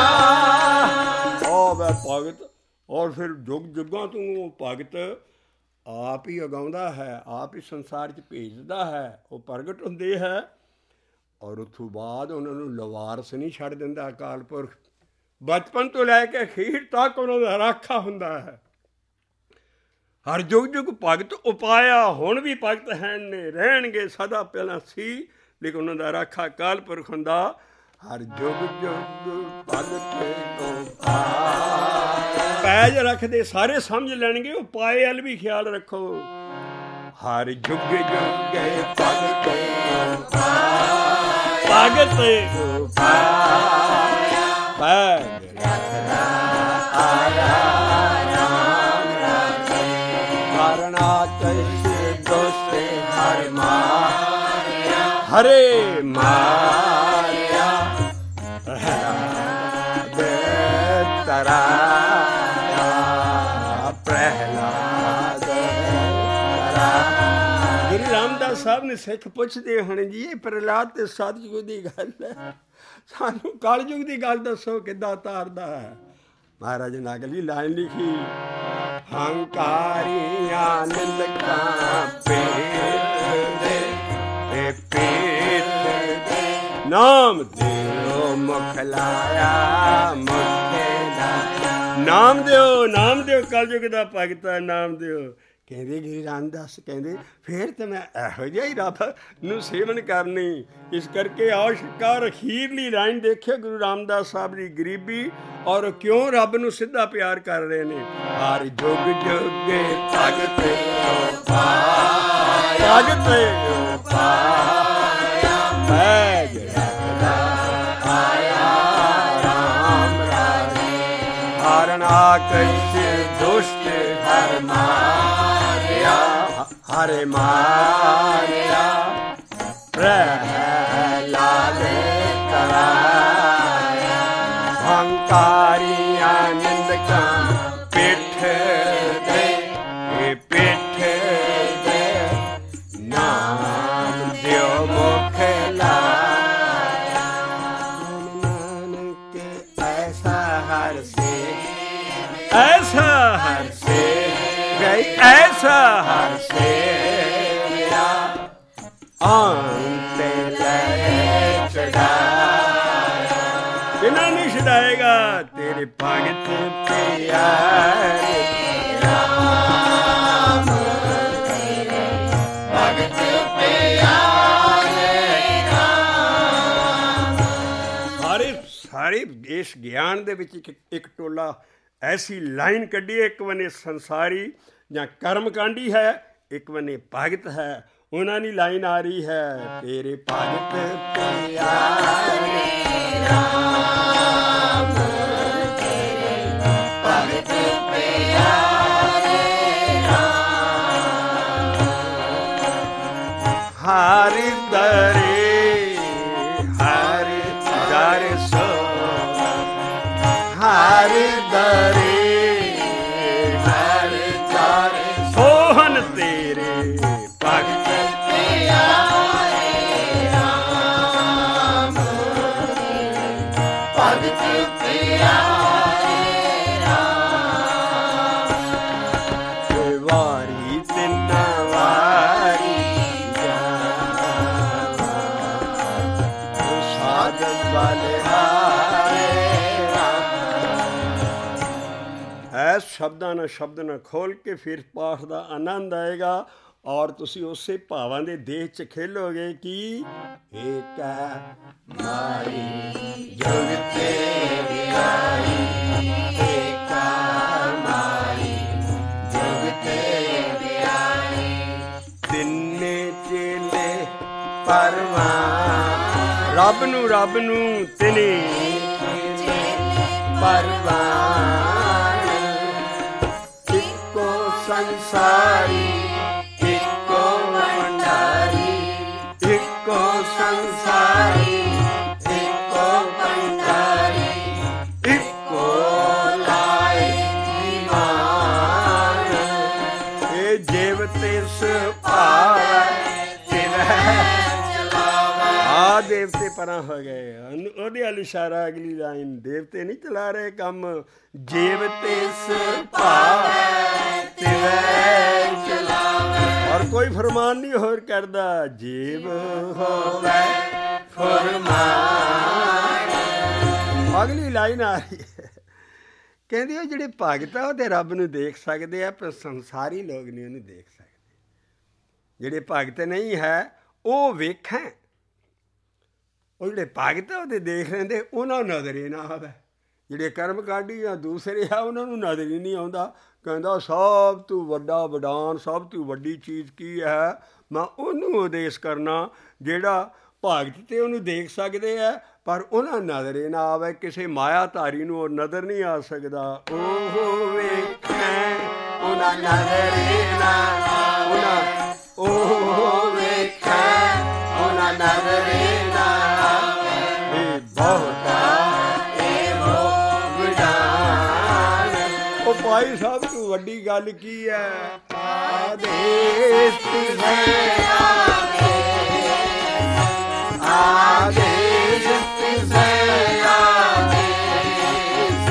ਓ ਵੇ ਭਗਤ, ਔਰ ਫਿਰ ਜੁਗ ਜੁਗਾਂ ਤੋਂ ਉਹ ਭਗਤ ਆਪ ਹੀ ਉਗਾਉਂਦਾ ਹੈ, ਆਪ ਹੀ ਸੰਸਾਰ 'ਚ ਭੇਜਦਾ ਹੈ। ਉਹ ਪ੍ਰਗਟ ਹੁੰਦੇ ਹੈ ਔਰ ਉੱਥੋਂ ਬਾਅਦ ਉਹਨਾਂ ਨੂੰ ਲਵਾਰਸ ਨਹੀਂ ਛੱਡ ਦਿੰਦਾ ਅਕਾਲ ਪੁਰਖ। ਬਚਪਨ ਤੋਂ ਲੈ ਕੇ ਅਖੀਰ ਤੱਕ ਉਹਨਾਂ ਦਾ ਰਾਖਾ ਹੁੰਦਾ ਹੈ। ਹਰ ਯੁੱਗ ਯੁੱਗ ਭਗਤ ਉਪਾਇਆ, ਹੁਣ ਵੀ ਭਗਤ ਹੈ ਨੇ, ਰਹਿਣਗੇ ਸਦਾ, ਪਹਿਲਾਂ ਸੀ, ਲੇਕਿਨ ਉਹਨਾਂ ਦਾ ਰਾਖਾ ਅਕਾਲ ਪੁਰਖ ਹੁੰਦਾ। ਹਰ ਯੁੱਗ ਯੁੱਗ ਭਗਤ ਉਪਾਇਆ, ਪੈਜ ਰੱਖਦੇ ਸਾਰੇ ਸਮਝ ਲੈਣਗੇ। ਉਹ ਪਾਏ ਵੱਲ ਵੀ ਖਿਆਲ ਰੱਖੋ। ਹਰ ਯੁੱਗ ਯੁੱਗ ਭਗਤ ਉਪਾਇਆ, ਭਗਤ ਉਪਾਇਆ, ਪੈਜ ਰੱਖਦਾ ਆਇਆ ਰਾਮ ਰਾਜੇ। ਹਰਨਾ ਕੈਸੇ ਦੋਸਤੇ ਹਰ ਮਾਰਿਆ, ਹਰੇ ਮਾਰਿਆ, ਤਰਾਇਆ ਪ੍ਰਹਿਲਾਦ ਤਰਾਇਆ। ਗੁਰੂ ਰਾਮਦਾਸ ਸਾਹਿਬ ਨੇ ਸਿੱਖ ਪੁੱਛਦੇ ਹਨ ਜੀ ਇਹ ਪ੍ਰਹਿਲਾਦ ਤੇ ਸਤਿਯੁਗ ਦੀ ਗੱਲ ਹੈ, ਸਾਨੂੰ ਕਲਯੁਗ ਦੀ ਗੱਲ ਦੱਸੋ ਕਿੱਦਾਂ ਤਾਰਦਾ ਹੈ? ਮਹਾਰਾਜ ਨੇ ਅਗਲੀ ਲਾਈਨ ਲਿਖੀ, ਹੰਕਾਰੀਆਂ ਨਿੰਦਕਾਂ ਪੇਟ ਦੇ ਪੇਟ ਦੇ, ਨਾਮ ਦਿਓ ਮੁਖ ਲਾਇਆ ਮੁਖੇ ਲਾਇਆ। ਨਾਮ ਦਿਓ, ਨਾਮ ਦਿਓ, ਕਲਯੁਗ ਦਾ ਭਗਤ ਹੈ, ਨਾਮ ਦਿਓ। ਕਹਿੰਦੇ ਗੁਰੂ ਰਾਮਦਾਸ ਕਹਿੰਦੇ ਫਿਰ ਤਾਂ ਮੈਂ ਇਹੋ ਜਿਹਾ ਹੀ ਰੱਬ ਨੂੰ ਸੇਵਨ ਕਰਨੀ। ਇਸ ਕਰਕੇ ਆਓ ਸ਼ਿਕਾਰ ਅਖੀਰਲੀ ਲਾਈਨ ਦੇਖਿਓ ਗੁਰੂ ਰਾਮਦਾਸ ਸਾਹਿਬ ਦੀ ਗਰੀਬੀ ਔਰ ਕਿਉਂ ਰੱਬ ਨੂੰ ਸਿੱਧਾ ਪਿਆਰ ਕਰ ਰਹੇ ਨੇ। ਹਰ ਜੁਗ ਜੁਗੇ ਭਗਤ ਉਪਾਇਆ, ਭਗਤ ਉਪਾਇਆ, ਪੈਜ ਰੱਖਦਾ ਆਇਆ ਰਾਮ ਰਾਜੇ। ਹਰਨਾ ਕੈਸੇ ਦੁਸ਼ਟ ਹਰ ਮਾਰਿਆ, ਹਰੇ ਮਾਰਿਆ, ਪ੍ਰਹਿਲਾਦ ਤਰਾਇਆ। ਹੰਕਾਰੀਆਂ ਨਿੰਦਕਾਂ ਪਿੱਠ ਦੇ ਪਿੱਠ ਦੇ, ਨਾਮ ਦਿਓ ਮੁਖ ਲਾਇਆ। ਨਾਨਕ ਐਸਾ ਹਰ ਸੇ, ਐਸਾ ਹਰ ਸੇ ਗਈ, ਐਸਾ ਹਰ ਸੇਵਿਆ, ਅੰਤ ਲੈ ਚੜਾਇਆ। ਇਹਨਾਂ ਨੂੰ ਛਡਾਏਗਾ ਤੇਰੇ ਭਗਤ ਪਿਆਰੇ ਰਾਮ, ਤੇਰੇ ਭਗਤ ਪਿਆਰੇ ਰਾਮ। ਸਾਰੇ ਸਾਰੇ ਇਸ ਗਿਆਨ ਦੇ ਵਿੱਚ ਇੱਕ ਇੱਕ ਟੋਲਾ ਐਸੀ ਲਾਈਨ ਕੱਢੀ, ਇੱਕ ਬੰਨੇ ਸੰਸਾਰੀ ਜਾਂ ਕਰਮਕਾਂਡੀ ਹੈ, ਇੱਕ ਬੰਨੇ ਭਗਤ ਹੈ। ਉਹਨਾਂ ਦੀ ਲਾਈਨ ਆ ਰਹੀ ਹੈ, ਤੇਰੇ ਭਗਤ ਪਿਆਰੇ ਰਾਮ, ਤੇਰੇ ਭਗਤ ਪਿਆਰੇ ਰਾਮ, ਹਰ ਦਰੇ ਹਰ ਦਰ ਸੋ, ਹਰ ਦਰੇ ਹਰ ਦਰ ਸੋਹਨ ਤੇਰੇ ਭਗਤ ਪਿਆਰੇ ਰਾਮ, ਭਗਤ ਪਿਆਰੇ ਰਾਮ, ਵਾਰੀ ਤਿੰਨ ਵਾਰੀ ਜਾਵਾ, ਸਾਧ ਬਲਿਹਾਰੇ ਰਾਮ। ਇਸ ਸ਼ਬਦਾਂ ਨਾਲ ਸ਼ਬਦ ਨਾਲ ਖੋਲ ਕੇ ਫਿਰ ਪਾਠ ਦਾ ਆਨੰਦ ਆਏਗਾ ਔਰ ਤੁਸੀਂ ਉਸੇ ਭਾਵਾਂ ਦੇ ਦੇਹ 'ਚ ਖੇਲੋਗੇ ਕਿ ਏਕ ਮਾਰੀ ਜੁਗ ਤੇਰੀ ਆਈ, ਏਕ ਮਾਰੀ ਜੁਗ ਤੇਰੀ ਆਈ, ਤਿੰਨੇ ਚੇਲੇ ਪਰਵਾਨ, ਰੱਬ ਨੂੰ ਰੱਬ ਨੂੰ ਤਿੰਨੇ ਚੇਲੇ ਪਰਵਾਨ, ਇੱਕੋ ਸੰਸਾਰੀ ਇੱਕੋ ਭੰਡਾਰੀ, ਇੱਕੋ ਸੰਸਾਰੀ ਇੱਕੋ ਭੰਡਾਰੀ, ਇੱਕੋ ਲਾਏ ਜੀਵਾਨ, ਇਹ ਜੀਵ ਤਿਸ ਭਾਵੈ ਤਿਵੈ ਚਲਾਵੈ। ਆ ਦੇਵਤੇ ਪਰਾਂ ਹੋ ਗਏ, ਉਹਦੇ ਵੱਲ ਇਸ਼ਾਰਾ ਅਗਲੀ ਲਾਈਨ, ਦੇਵਤੇ ਨਹੀਂ ਚਲਾ ਰਹੇ ਕੰਮ, ਜੀਵ ਤਿਸ ਭਾਵੈ ਤਿਵੈ ਚਲਾਵੈ, ਔਰ ਕੋਈ ਫਰਮਾਨ ਨਹੀਂ ਹੋਰ ਕਰਦਾ, ਜੀਵ ਹੋਵੇ ਫਰਮਾਨ। ਅਗਲੀ ਲਾਈਨ ਆ ਰਹੀ ਹੈ, ਕਹਿੰਦੇ ਉਹ ਜਿਹੜੇ ਭਗਤ ਆ ਉਹ ਤੇ ਰੱਬ ਨੂੰ ਦੇਖ ਸਕਦੇ ਆ, ਪਰ ਸੰਸਾਰੀ ਲੋਕ ਨਹੀਂ ਉਹਨੂੰ ਦੇਖ ਸਕਦੇ। ਜਿਹੜੇ ਭਗਤ ਨਹੀਂ ਹੈ ਉਹ ਵੇਖਾਂ, ਉਹ ਜਿਹੜੇ ਭਗਤ ਆ ਉਹਦੇ ਦੇਖ ਲੈਂਦੇ, ਉਹਨਾਂ ਨੂੰ ਨਜ਼ਰ ਹੀ ਨਾ ਆਵੇ। ਜਿਹੜੇ ਕਰਮ ਕਾਂਡੀ ਜਾਂ ਦੂਸਰੇ ਆ ਉਹਨਾਂ ਨੂੰ ਨਜ਼ਰ ਹੀ ਨਹੀਂ ਆਉਂਦਾ। ਕਹਿੰਦਾ ਸਭ ਤੋਂ ਵੱਡਾ ਵਡਾਨ, ਸਭ ਤੋਂ ਵੱਡੀ ਚੀਜ਼ ਕੀ ਹੈ, ਮੈਂ ਉਹਨੂੰ ਉਦੇਸ਼ ਕਰਨਾ ਜਿਹੜਾ ਭਗਤ ਤੇ ਉਹਨੂੰ ਦੇਖ ਸਕਦੇ ਹੈ ਪਰ ਉਹਨਾਂ ਨਜ਼ਰ ਨਾ ਆਵੇ। ਕਿਸੇ ਮਾਇਆਧਾਰੀ ਨੂੰ ਉਹ ਨਜ਼ਰ ਨਹੀਂ ਆ ਸਕਦਾ। ਉਹ ਵੇਖੈ ਉਹਨਾਂ ਨਜ਼ਰ ਨਾ, ਉਹਨਾਂ ਉਹ ਵੇਖੈ ਉਹਨਾਂ ਨਜ਼ਰ ਨਾ ਆਵੇ। ਬਹੁਤਾ ਇਹੋ ਵਿਡਾਨ, ਉਹ ਭਾਈ ਸਭ ਤੋਂ ਵੱਡੀ ਗੱਲ ਕੀ ਹੈ, ਆਦੇਸ਼ ਤਿਸੈ ਆਦੇਸ਼ ਤਿਸੈ ਆਦੇਸ਼,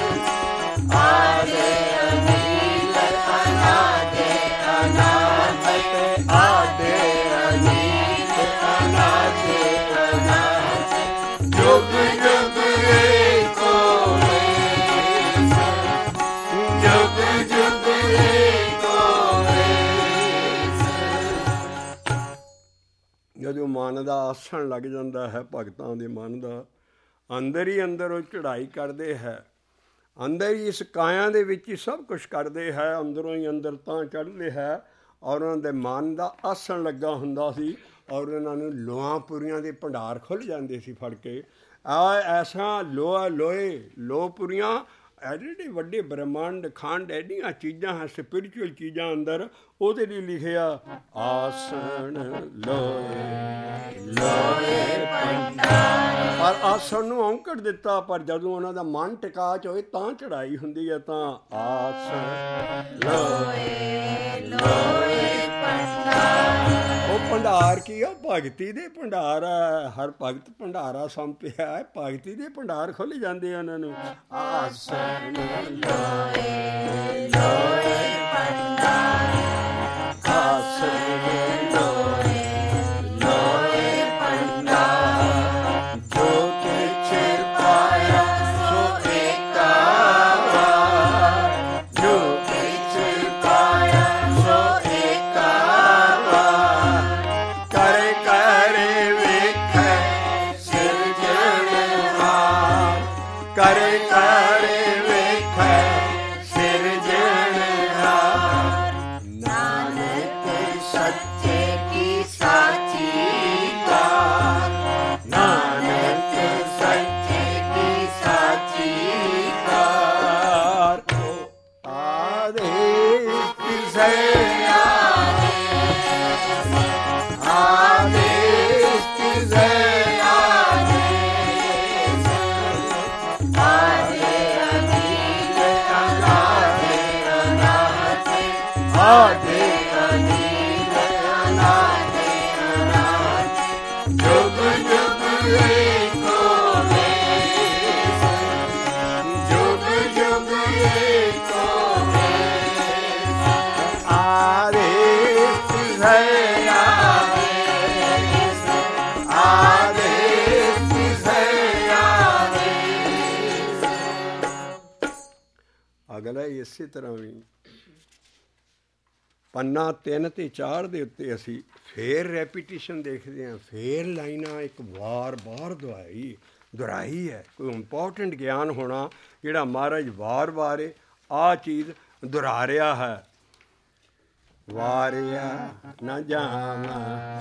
ਆਦੇ ਅਨੀਲ ਅਨਾਦੇ ਅਨਾਹਤ, ਆਦੇ ਅਨੀਲ ਅਨਾਦੇ ਅਨਾਹਤ, ਜੁਗ ਜੁਗ ਏਕੋ ਵੇਸ, ਜੁਗ ਜੁਗ ਏਕੋ ਵੇਸ। ਜਦੋਂ ਮਨ ਦਾ ਆਸਣ ਲੱਗ ਜਾਂਦਾ ਹੈ ਭਗਤਾਂ ਦੇ ਮਨ ਦਾ, ਅੰਦਰ ਹੀ ਅੰਦਰ ਉਹ ਚੜ੍ਹਾਈ ਕਰਦੇ ਹੈ, ਅੰਦਰ ਹੀ ਇਸ ਕਾਇਆ ਦੇ ਵਿੱਚ ਹੀ ਸਭ ਕੁਛ ਕਰਦੇ ਹੈ, ਅੰਦਰੋਂ ਹੀ ਅੰਦਰ ਤਾਂ ਚੜ੍ਹਦੇ ਹੈ। ਔਰ ਉਹਨਾਂ ਦੇ ਮਨ ਦਾ ਆਸਣ ਲੱਗਾ ਹੁੰਦਾ ਸੀ ਔਰ ਉਹਨਾਂ ਨੂੰ ਲੋਹਾਂ ਪੁਰੀਆਂ ਦੇ ਭੰਡਾਰ ਖੁੱਲ੍ਹ ਜਾਂਦੇ ਸੀ ਫੜ ਕੇ। ਆ ਐਸਾ ਲੋਹਾ ਲੋਹੇ ਲੋਹ ਪੁਰੀਆਂ, ਐਡੇ ਐਡੇ ਵੱਡੇ ਬ੍ਰਹਮੰਡ ਖੰਡ, ਐਡੀਆਂ ਚੀਜ਼ਾਂ ਹੈ ਸਪਿਰਿਚੁਅਲ ਚੀਜ਼ਾਂ ਅੰਦਰ। ਉਹਦੇ ਲਈ ਲਿਖਿਆ ਆਸਣ ਲੋਏ ਲੋਏ ਭੰਡਾਰ, ਪਰ ਆਸਣ ਨੂੰ ਔਂਕੜ ਦਿੱਤਾ, ਪਰ ਜਦੋਂ ਉਹਨਾਂ ਦਾ ਮਨ ਟਿਕਾ ਚ ਹੋਏ ਤਾਂ ਚੜ੍ਹਾਈ ਹੁੰਦੀ ਹੈ। ਤਾਂ ਆਸਣ ਲੋਏ ਲੋਏ ਭੰਡਾਰ, ਉਹ ਭੰਡਾਰ ਕੀ ਆ, ਭਗਤੀ ਦੇ ਭੰਡਾਰ ਆ। ਹਰ ਭਗਤ ਭੰਡਾਰਾ ਸੰਪਿਆ ਹੈ, ਭਗਤੀ ਦੇ ਭੰਡਾਰ ਖੁੱਲ੍ਹ ਜਾਂਦੇ ਆ ਉਹਨਾਂ ਨੂੰ। ਆਸਣ ਲੋਏ ਲੋਏ ਭੰਡਾਰ, ਆਸਣ ਲੋਏ ਲੋਏ ਭੰਡਾਰ, ਜੋ ਕਿਛ ਪਾਇਆ ਸੋ ਏਕਾ ਵਾਰ, ਜੋ ਕਿਛ ਪਾਇਆ ਸੋ ਏਕਾ ਵਾਰ, ਕਰ ਕਰ ਵੇਖੈ ਸਿਰਜਣਹਾਰ, ਕਰ ਕਰ ਵੇਖੈ ਸਿਰਜਣਹਾਰ, ਨਾਨਕ ਸੱਚੇ ਕੀ आदि अनील अनादि अनादि जुग जुग एको वेश जुग जुग एको वेश आदेश है आदेश आदेश है आदेश। अगला इसी तरह भी ਪੰਨਾ ਤਿੰਨ ਅਤੇ ਚਾਰ ਦੇ ਉੱਤੇ ਅਸੀਂ ਫੇਰ ਰੈਪੀਟੀਸ਼ਨ ਦੇਖਦੇ ਹਾਂ, ਫੇਰ ਲਾਈਨਾਂ ਇੱਕ ਵਾਰ ਬਾਰ ਦੁਹਰਾਈ ਦੁਹਰਾਈ ਹੈ। ਕੋਈ ਇੰਪੋਰਟੈਂਟ ਗਿਆਨ ਹੋਣਾ ਜਿਹੜਾ ਮਹਾਰਾਜ ਵਾਰ ਵਾਰ ਆਹ ਚੀਜ਼ ਦੁਹਰਾ ਰਿਹਾ ਹੈ। ਵਾਰਿਆ ਨਾ ਜਾਵਾਂ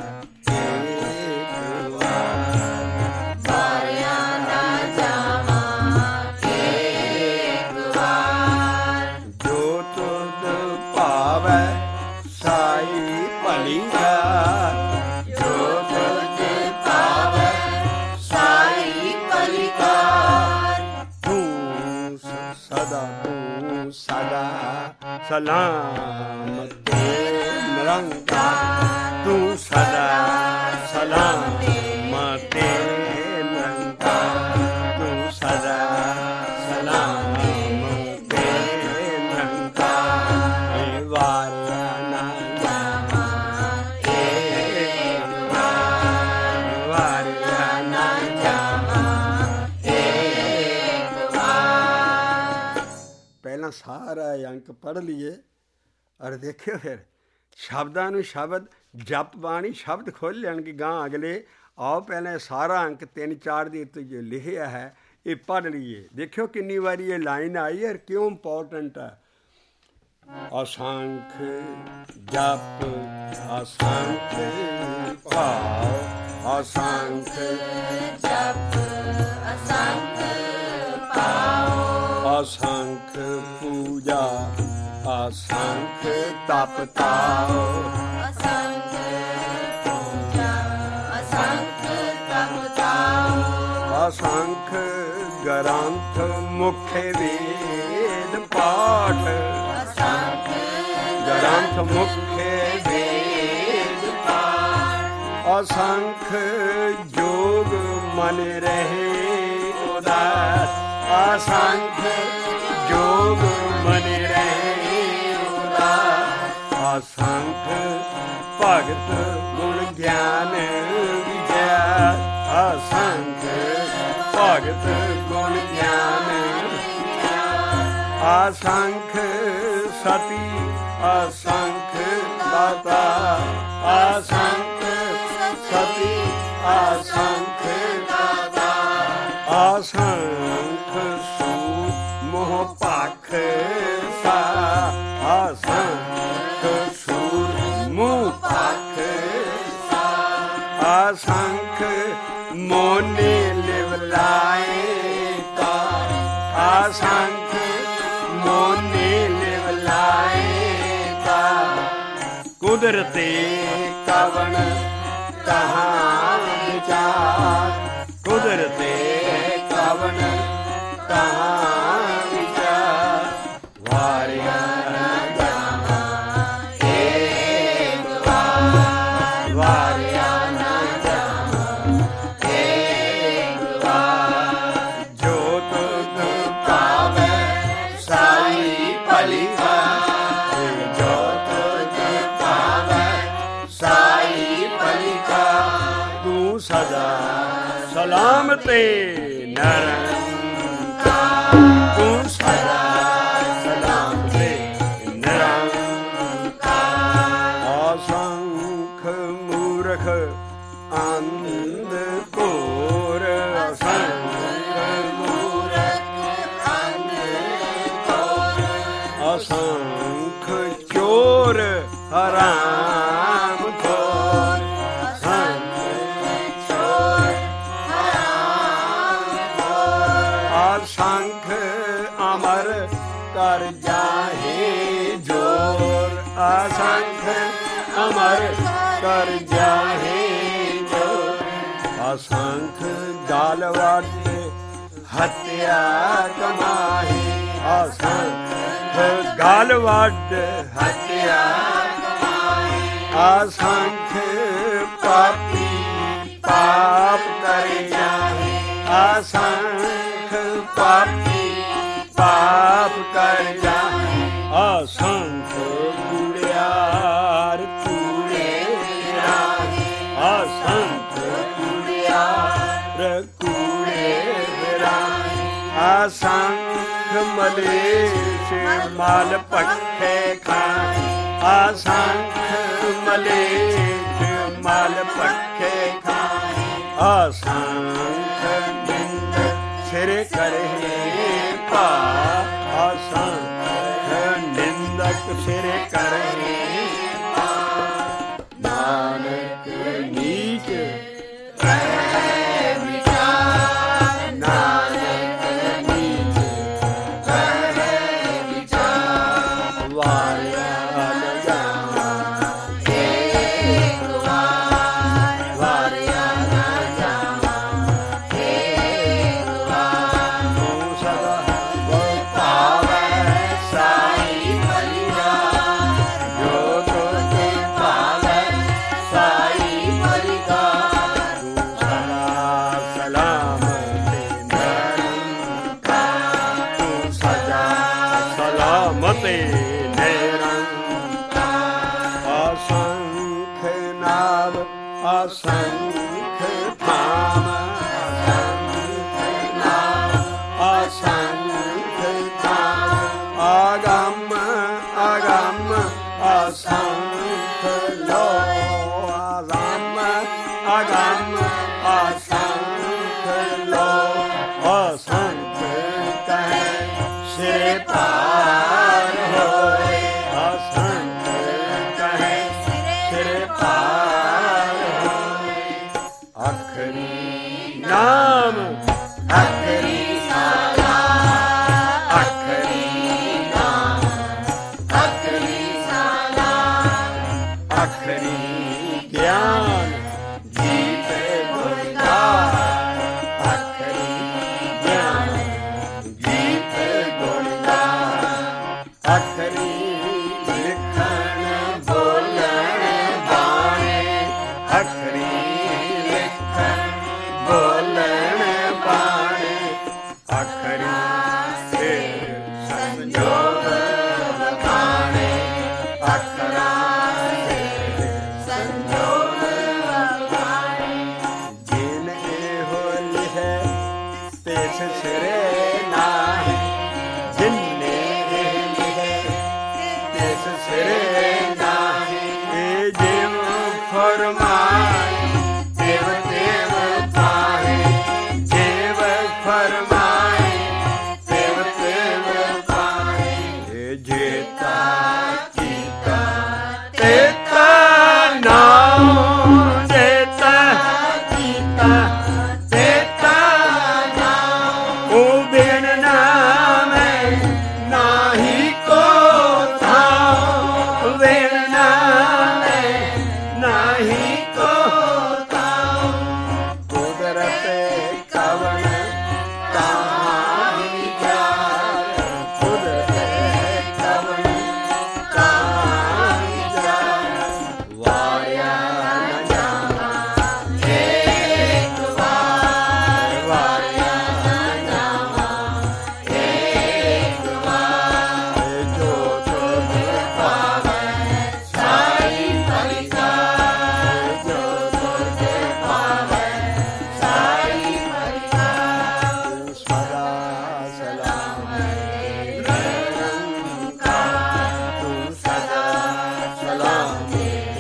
ਵਾਰਿਆ ਨਾ ਜਾਵਾਂ ਏਕ ਵਾਰ ਜੋ ਤੁਧ ਭਾਵੈ ਸਾਈ ਭਲੀ ਕਾਰ ਜੋ ਤੁਧ ਭਾਵੈ ਸਾਈ ਭਲੀ ਕਾਰ ਤੂੰ ਸਦਾ ਤੂੰ ਸਦਾ ਸਲਾਮਤ ਨਿਰੰਕਾਰ ਤੂੰ ਸਦਾ ਸਲਾਮਤ ਨਿਰੰਕਾਰ ਤੂੰ ਸਦਾ ਸਲਾਮਤ ਨਿਰੰਕਾਰ ਏ ਵਾਰਿਆ ਨਾ ਜਾਵਾਂ ਏਕ ਵਾਰ ਵਾਰਿਆ ਨਾ ਜਾਵਾਂ ਏਕ ਵਾਰ। ਪਹਿਲਾਂ ਸਾਰਾ ਇਹ ਅੰਕ ਪੜ੍ਹ ਲਈਏ ਔਰ ਦੇਖਿਓ ਫਿਰ ਸ਼ਬਦਾਂ ਨੂੰ ਸ਼ਬਦ ਜਪ ਬਾਣੀ ਸ਼ਬਦ ਖੋਲ੍ਹ ਲੈਣਗੇ ਗਾਂ ਅਗਲੇ। ਆਓ ਪਹਿਲਾਂ ਸਾਰਾ ਅੰਕ ਤਿੰਨ ਚਾਰ ਦੇ ਉੱਤੇ ਜੋ ਲਿਖਿਆ ਹੈ ਇਹ ਪੜ੍ਹ ਲਈਏ। ਦੇਖਿਓ ਕਿੰਨੀ ਵਾਰੀ ਇਹ ਲਾਈਨ ਆਈ ਔਰ ਕਿਉਂ ਇੰਪੋਰਟੈਂਟ ਹੈ। ਅਸੰਖ ਜਪ ਅਸੰਖ ਭਾਵ ਅਸੰਖ ਜਪ ਅਸੰਖ ਪਾਓ ਅਸੰਖ ਪੂਜਾ ਅਸੰਖ ਤਪ ਤਾਓ ਅਸੰਖ ਪੂਜਾ ਅਸੰਖ ਤਪ ਤਾਓ ਅਸੰਖ ਗ੍ਰੰਥ ਮੁਖੇ ਵੇਦ ਪਾਠ ਅਸੰਖ ਗ੍ਰੰਥ ਮੁਖੇ ਵੇਦ ਪਾਠ ਅਸੰਖ ਜੋਗ ਮਨ ਰਹੇ ਉਦਾਸ ਅਸੰਖ ਜੋਗ ਮਨ ਰਹੇ ਉਦਾਸ ਅਸੰਖ ਭਗਤ ਗੁਣ ਗਿਆਨ ਵਿਜੈ ਅਸੰਖ ਭਗਤ ਗੁਣ ਗਿਆਨ ਅਸੰਖ ਸਤੀ ਅਸੰਖ ਦਾਤਾ ਅਸੰਖ ਸਤੀ ਅਸੰਖ ਦਾਤਾ ਅਸੰਖ ਸੂਰ ਮੋਹ ਪਖ ਸਾ ਅਸੰਖ ਸੂਰ ਮੋਹ ਪਖ ਸਾ ਅਸੰਖ ਮੋਨੇ ਲਿਵ ਲਾਏ ਤਾ ਅਸੰਖ ਮੋਨੇ ਲਿਵ ਲਾਏ ਤਾ ਕੁਦਰਤੇ ਕਵਣ ਕਹਾਂ ਵਿਚਾਰ ਕੁਦਰਤੇ ਕਵਣ ਕਹਾਂ ਵਿਚਾਰ ਵਾਰਿਆ ਨਾ ਜਾਵਾਂ ਏਕ ਵਾਰ ਵਾਰਿਆ ਨਾ ਜਾਵਾਂ ਏਕ ਵਾਰ ਜੋ ਤੁਧ ਭਾਵੈ ਸਾਈ ਭਲੀ ਕਾਰ ਜੋ ਤੁਧ ਭਾਵੈ ਸਾਈ ਭਲੀ ਕਾਰ ਤੂੰ ਸਦਾ ਸਲਾਮਤੇ ਨਿਰੰਕਾਰ ਤੂੰ ਸਦਾ ਸਲਾਮਤੇ ਨਿਰੰਕਾਰ ਅਸੰਖ ਮੂਰਖ ਅੰਧ ਘੋਰ ਅਸੰਖ ਮੂਰਖ ਅੰਧ ਘੋਰ ਅਸੰਖ ਚੋਰ ਹਰਾਮ ਖੋਰ ਅਸੰਖ ਚੋਰ ਹਰਾਮ ਖੋਰ ਅਸੰਖ ਅਮਰ ਕਰ ਜਾਹੇ ਜੋਰ ਅਸੰਖ ਅਮਰ ਕਰ ਜਾਹੇ ਜੋਰ ਅਸੰਖ ਗਾਲ ਵੱਢ ਹੱਤਿਆ ਕਮਾਹੀ ਅਸੰਖ ਗਾਲ ਵੱਢ ਹੱਤਿਆ ਵਾਰਿਆ असंख पापी पाप कर जाए असंख पापी पाप कर जाए असंख कुड़ियार कूड़े राहे असंख कुड़ियार कूड़े राहे असंख मलेश माल पट्टे खाए असंख मलेश माल पट्टे खाए असंख निंद सिर करे पा असंख निंदक सिर करे पा नानक नीच असंख धाम असंख नाम असंख धाम आगम आगम असंख लो आगम आगम असंख लो असंख कहे सिर पार होए असंख कहे सिर पार आखरी नाम आखरी साला आखरी नाम आखरी साला आखरी ज्ञान गीत गुणगान आखरी ज्ञान गीत गुणगान आखरी लिखन बोलन बाणे आखरी बोलन बाणे अखरी सिर संजोग बखाने अखरा सिर संजोग बखाने जिन एहो लिखे तिस सिरे नाहि जिन्ने लिखे तिस सिरे नाहि ए जिव फरमाए देव देव पाए देव फरमाए देव देव पाए जेता कीता तेता नाम देता कीता तेता नाम ओ बिन नाम नाही को था बिन नाम नाही को था कुदरत कवन कहानी जार कुदरत कवन कहानी जार वाया न जाना एक बार वाया न जाना एक बार जो तुझ पावे साई परिकार जो तुझ पावे साई परिकार तू सदा सलामत निरंकार तू सदा सलामत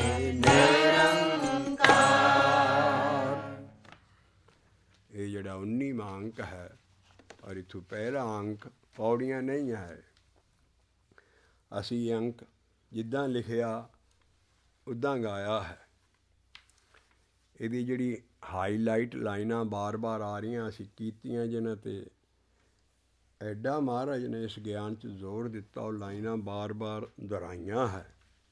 निरंकार। ਇਹ ਜਿਹੜਾ ਉੱਨੀਵਾਂ ਅੰਕ ਹੈ ਔਰ ਇੱਥੋਂ ਪਹਿਲਾ ਅੰਕ ਪੌੜੀਆਂ ਨਹੀਂ ਹੈ। ਅਸੀਂ ਇਹ ਅੰਕ ਜਿੱਦਾਂ ਲਿਖਿਆ ਉੱਦਾਂ ਗਾਇਆ ਹੈ। ਇਹਦੀ ਜਿਹੜੀ ਹਾਈਲਾਈਟ ਲਾਈਨਾਂ ਬਾਰ-ਬਾਰ ਆ ਰਹੀਆਂ ਅਸੀਂ ਕੀਤੀਆਂ ਜਿਹਨਾਂ 'ਤੇ ਐਡਾ ਮਹਾਰਾਜ ਨੇ ਇਸ ਗਿਆਨ 'ਚ ਜ਼ੋਰ ਦਿੱਤਾ ਉਹ ਲਾਈਨਾਂ ਬਾਰ-ਬਾਰ ਦੁਹਰਾਈਆਂ ਹੈ।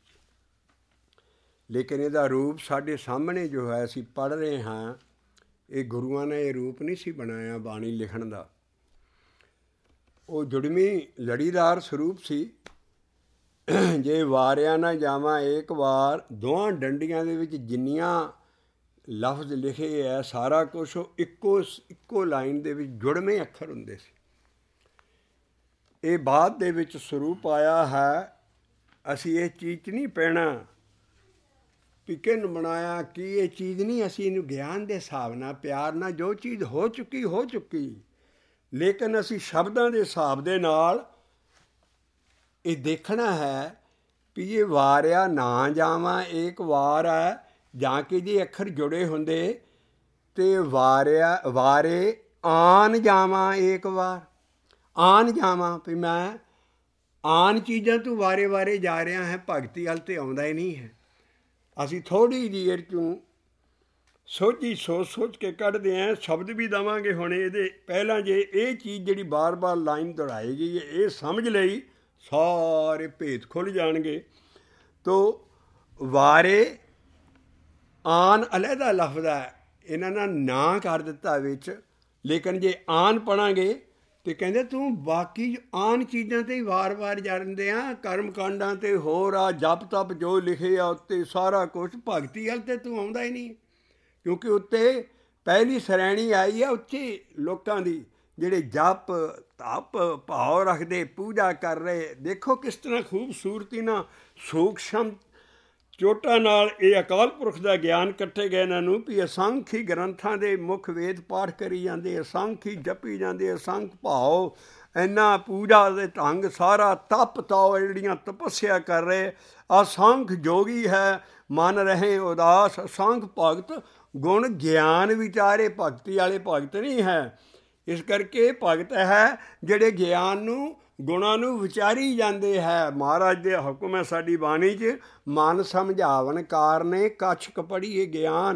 ਲੇਕਿਨ ਇਹਦਾ ਰੂਪ ਸਾਡੇ ਸਾਹਮਣੇ ਜੋ ਹੈ ਅਸੀਂ ਪੜ੍ਹ ਰਹੇ ਹਾਂ ਇਹ ਗੁਰੂਆਂ ਨੇ ਇਹ ਰੂਪ ਨਹੀਂ ਸੀ ਬਣਾਇਆ ਬਾਣੀ ਲਿਖਣ ਦਾ। ਉਹ ਜੁੜਵੀਂ ਲੜੀਦਾਰ ਸਰੂਪ ਸੀ ਜੇ ਵਾਰਿਆ ਨਾ ਜਾਵਾਂ ਏਕ ਵਾਰ, ਦੋਹਾਂ ਡੰਡੀਆਂ ਦੇ ਵਿੱਚ ਜਿੰਨੀਆਂ ਲਫ਼ਜ਼ ਲਿਖੇ ਹੈ ਸਾਰਾ ਕੁਛ ਉਹ ਇੱਕੋ ਇੱਕੋ ਲਾਈਨ ਦੇ ਵਿੱਚ ਜੁੜਵੇਂ ਅੱਖਰ ਹੁੰਦੇ ਸੀ। ਇਹ ਬਾਅਦ ਦੇ ਵਿੱਚ ਸਰੂਪ ਆਇਆ ਹੈ। ਅਸੀਂ ਇਹ ਚੀਜ਼ 'ਚ ਨਹੀਂ ਪੈਣਾ ਵੀ ਕਿਹਨ ਬਣਾਇਆ ਕੀ ਇਹ ਚੀਜ਼ ਨਹੀਂ, ਅਸੀਂ ਇਹਨੂੰ ਗਿਆਨ ਦੇ ਹਿਸਾਬ ਨਾਲ ਪਿਆਰ ਨਾਲ ਜੋ ਚੀਜ਼ ਹੋ ਚੁੱਕੀ ਹੋ ਚੁੱਕੀ, ਲੇਕਿਨ ਅਸੀਂ ਸ਼ਬਦਾਂ ਦੇ ਹਿਸਾਬ ਦੇ ਨਾਲ ਇਹ ਦੇਖਣਾ ਹੈ ਵੀ ਇਹ ਵਾਰਿਆ ਨਾ ਜਾਵਾਂ ਏਕ ਵਾਰ ਹੈ, ਜਾਂ ਕਿ ਜੇ ਅੱਖਰ ਜੁੜੇ ਹੁੰਦੇ ਤੇ ਵਾਰਿਆ ਵਾਰੇ ਆਨ ਜਾਵਾਂ ਏਕ ਵਾਰ, ਆਨ ਜਾਵਾਂ ਵੀ ਮੈਂ ਆਨ ਚੀਜ਼ਾਂ ਤੋਂ ਵਾਰੇ ਵਾਰੇ ਜਾ ਰਿਹਾ ਹੈ, ਭਗਤੀ ਵੱਲ ਤੇ ਆਉਂਦਾ ਹੀ ਨਹੀਂ ਹੈ। ਅਸੀਂ ਥੋੜ੍ਹੀ ਜਿਹੀ ਇਹ 'ਚੋਂ ਸੋਚੀ ਸੋਚ ਸੋਚ ਕੇ ਕੱਢਦੇ ਹਾਂ। ਸ਼ਬਦ ਵੀ ਦੇਵਾਂਗੇ ਹੁਣ ਇਹਦੇ ਪਹਿਲਾਂ। ਜੇ ਇਹ ਚੀਜ਼ ਜਿਹੜੀ ਬਾਰ ਬਾਰ ਲਾਈਨ ਦੁਹਰਾਈ ਗਈ ਹੈ ਇਹ ਸਮਝ ਲਈ, ਸਾਰੇ ਭੇਤ ਖੁੱਲ੍ਹ ਜਾਣਗੇ। ਤੋ ਵਾਰੇ ਆਨ ਅਲੱਗਾ ਲਫ਼ਜ਼ ਹੈ, ਇਹਨਾਂ ਨਾਲ ਨਾ ਕਰ ਦਿੱਤਾ ਵਿੱਚ, ਲੇਕਿਨ ਜੇ ਆਨ ਪੜ੍ਹਾਂਗੇ ਤੇ ਕਹਿੰਦੇ ਤੂੰ ਬਾਕੀ ਆਨ ਚੀਜ਼ਾਂ 'ਤੇ ਹੀ ਵਾਰ ਵਾਰ ਜਾਂਦੇ ਆ, ਕਰਮ ਕਾਂਡਾਂ 'ਤੇ ਹੋਰ ਆ, ਜਪ ਤਪ ਜੋ ਲਿਖੇ ਆ ਉੱਤੇ ਸਾਰਾ ਕੁਛ, ਭਗਤੀ ਵੱਲ ਤੇ ਤੂੰ ਆਉਂਦਾ ਹੀ ਨਹੀਂ। ਕਿਉਂਕਿ ਉੱਤੇ ਪਹਿਲੀ ਸ਼੍ਰੇਣੀ ਆਈ ਆ ਉੱਚੇ ਲੋਕਾਂ ਦੀ, ਜਿਹੜੇ ਜਪ ਤਪ ਭਾਵ ਰੱਖਦੇ, ਪੂਜਾ ਕਰ ਰਹੇ। ਦੇਖੋ ਕਿਸ ਤਰ੍ਹਾਂ ਖੂਬਸੂਰਤੀ ਨਾਲ ਸੂਖਸ਼ਮ ਚੋਟਾਂ ਨਾਲ ਇਹ ਅਕਾਲ ਪੁਰਖ ਦਾ ਗਿਆਨ ਇਕੱਠੇ ਗਏ ਇਹਨਾਂ ਨੂੰ ਵੀ ਅਸੰਖ ਹੀ ਗ੍ਰੰਥਾਂ ਦੇ ਮੁੱਖ ਵੇਦ ਪਾਠ ਕਰੀ ਜਾਂਦੇ, ਅਸੰਖ ਹੀ ਜਪੀ ਜਾਂਦੇ, ਅਸੰਖ ਭਾਵ ਇੰਨਾ ਪੂਜਾ ਦੇ ਢੰਗ ਸਾਰਾ ਤਪ ਤਾਓ ਜਿਹੜੀਆਂ ਤਪੱਸਿਆ ਕਰ ਰਹੇ, ਅਸੰਖ ਜੋਗੀ ਹੈ ਮਨ ਰਹੇ ਉਦਾਸ, ਅਸੰਖ ਭਗਤ ਗੁਣ ਗਿਆਨ ਵਿਚਾਰੇ, ਭਗਤੀ ਵਾਲੇ ਭਗਤ ਨਹੀਂ ਹੈ। ਇਸ ਕਰਕੇ ਭਗਤ ਹੈ ਜਿਹੜੇ ਗਿਆਨ ਨੂੰ ਗੁਣਾਂ ਨੂੰ ਵਿਚਾਰੀ ਜਾਂਦੇ ਹੈ। ਮਹਾਰਾਜ ਦੇ ਹੁਕਮ ਹੈ ਸਾਡੀ ਬਾਣੀ 'ਚ, ਮਨ ਸਮਝਾਵਨ ਕਾਰਨੇ ਕਛਕ ਪੜ੍ਹੀਏ ਗਿਆਨ।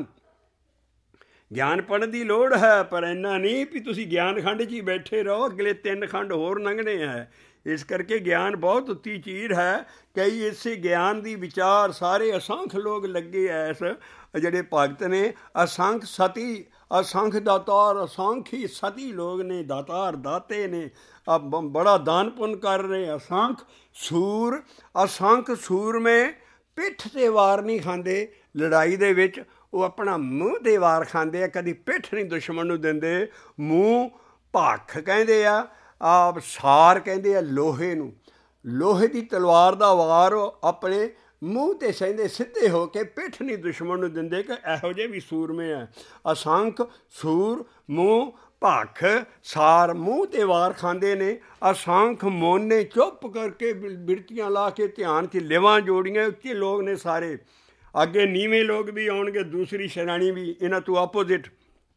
ਗਿਆਨ ਪੜ੍ਹਨ ਦੀ ਲੋੜ ਹੈ, ਪਰ ਇੰਨਾ ਨਹੀਂ ਵੀ ਤੁਸੀਂ ਗਿਆਨ ਖੰਡ 'ਚ ਹੀ ਬੈਠੇ ਰਹੋ, ਅਗਲੇ ਤਿੰਨ ਖੰਡ ਹੋਰ ਲੰਘਣੇ ਹੈ। ਇਸ ਕਰਕੇ ਗਿਆਨ ਬਹੁਤ ਉੱਤੀ ਚੀਜ਼ ਹੈ। ਕਈ ਇਸੇ ਗਿਆਨ ਦੀ ਵਿਚਾਰ ਸਾਰੇ ਅਸੰਖ ਲੋਕ ਲੱਗੇ ਐਸ ਜਿਹੜੇ ਭਗਤ ਨੇ, ਅਸੰਖ ਸਤੀ, ਅਸੰਖ ਦਾਤਾਰ, ਅਸੰਖ ਹੀ ਸਤੀ ਲੋਕ ਨੇ, ਦਾਤਾਰ ਦਾਤੇ ਨੇ, ਬੜਾ ਦਾਨ ਪੁੰਨ ਕਰ ਰਹੇ। ਅਸੰਖ ਸੂਰ, ਅਸੰਖ ਸੂਰਮੇ ਪਿੱਠ 'ਤੇ ਵਾਰ ਨਹੀਂ ਖਾਂਦੇ ਲੜਾਈ ਦੇ ਵਿੱਚ, ਉਹ ਆਪਣਾ ਮੂੰਹ 'ਤੇ ਵਾਰ ਖਾਂਦੇ ਆ, ਕਦੀ ਪਿੱਠ ਨਹੀਂ ਦੁਸ਼ਮਣ ਨੂੰ ਦਿੰਦੇ। ਮੂੰਹ ਭੱਖ ਕਹਿੰਦੇ ਆ, ਆਪ ਸਾਰ ਕਹਿੰਦੇ ਆ ਲੋਹੇ ਨੂੰ, ਲੋਹੇ ਦੀ ਤਲਵਾਰ ਦਾ ਵਾਰ ਆਪਣੇ ਮੂੰਹ 'ਤੇ ਸਹਿੰਦੇ ਸਿੱਧੇ ਹੋ ਕੇ, ਪਿੱਠ ਨਹੀਂ ਦੁਸ਼ਮਣ ਨੂੰ ਦਿੰਦੇ, ਕਿ ਇਹੋ ਜਿਹੇ ਵੀ ਸੂਰਮੇ ਆ। ਅਸੰਖ ਸੂਰ ਮੂੰਹ ਭੱਖ ਸਾਰ ਮੂੰਹ 'ਤੇ ਵਾਰ ਖਾਂਦੇ ਨੇ। ਅਸੰਖ ਮੋਨੇ ਚੁੱਪ ਕਰਕੇ ਬਿਰਤੀਆਂ ਲਾ ਕੇ ਧਿਆਨ 'ਚ ਲਿਵਾਂ ਜੋੜੀਆਂ, ਉੱਚੇ ਲੋਕ ਨੇ ਸਾਰੇ। ਅੱਗੇ ਨੀਵੇਂ ਲੋਕ ਵੀ ਆਉਣਗੇ, ਦੂਸਰੀ ਸ਼੍ਰੇਣੀ ਵੀ ਇਹਨਾਂ ਤੋਂ ਆਪੋਜ਼ਿਟ।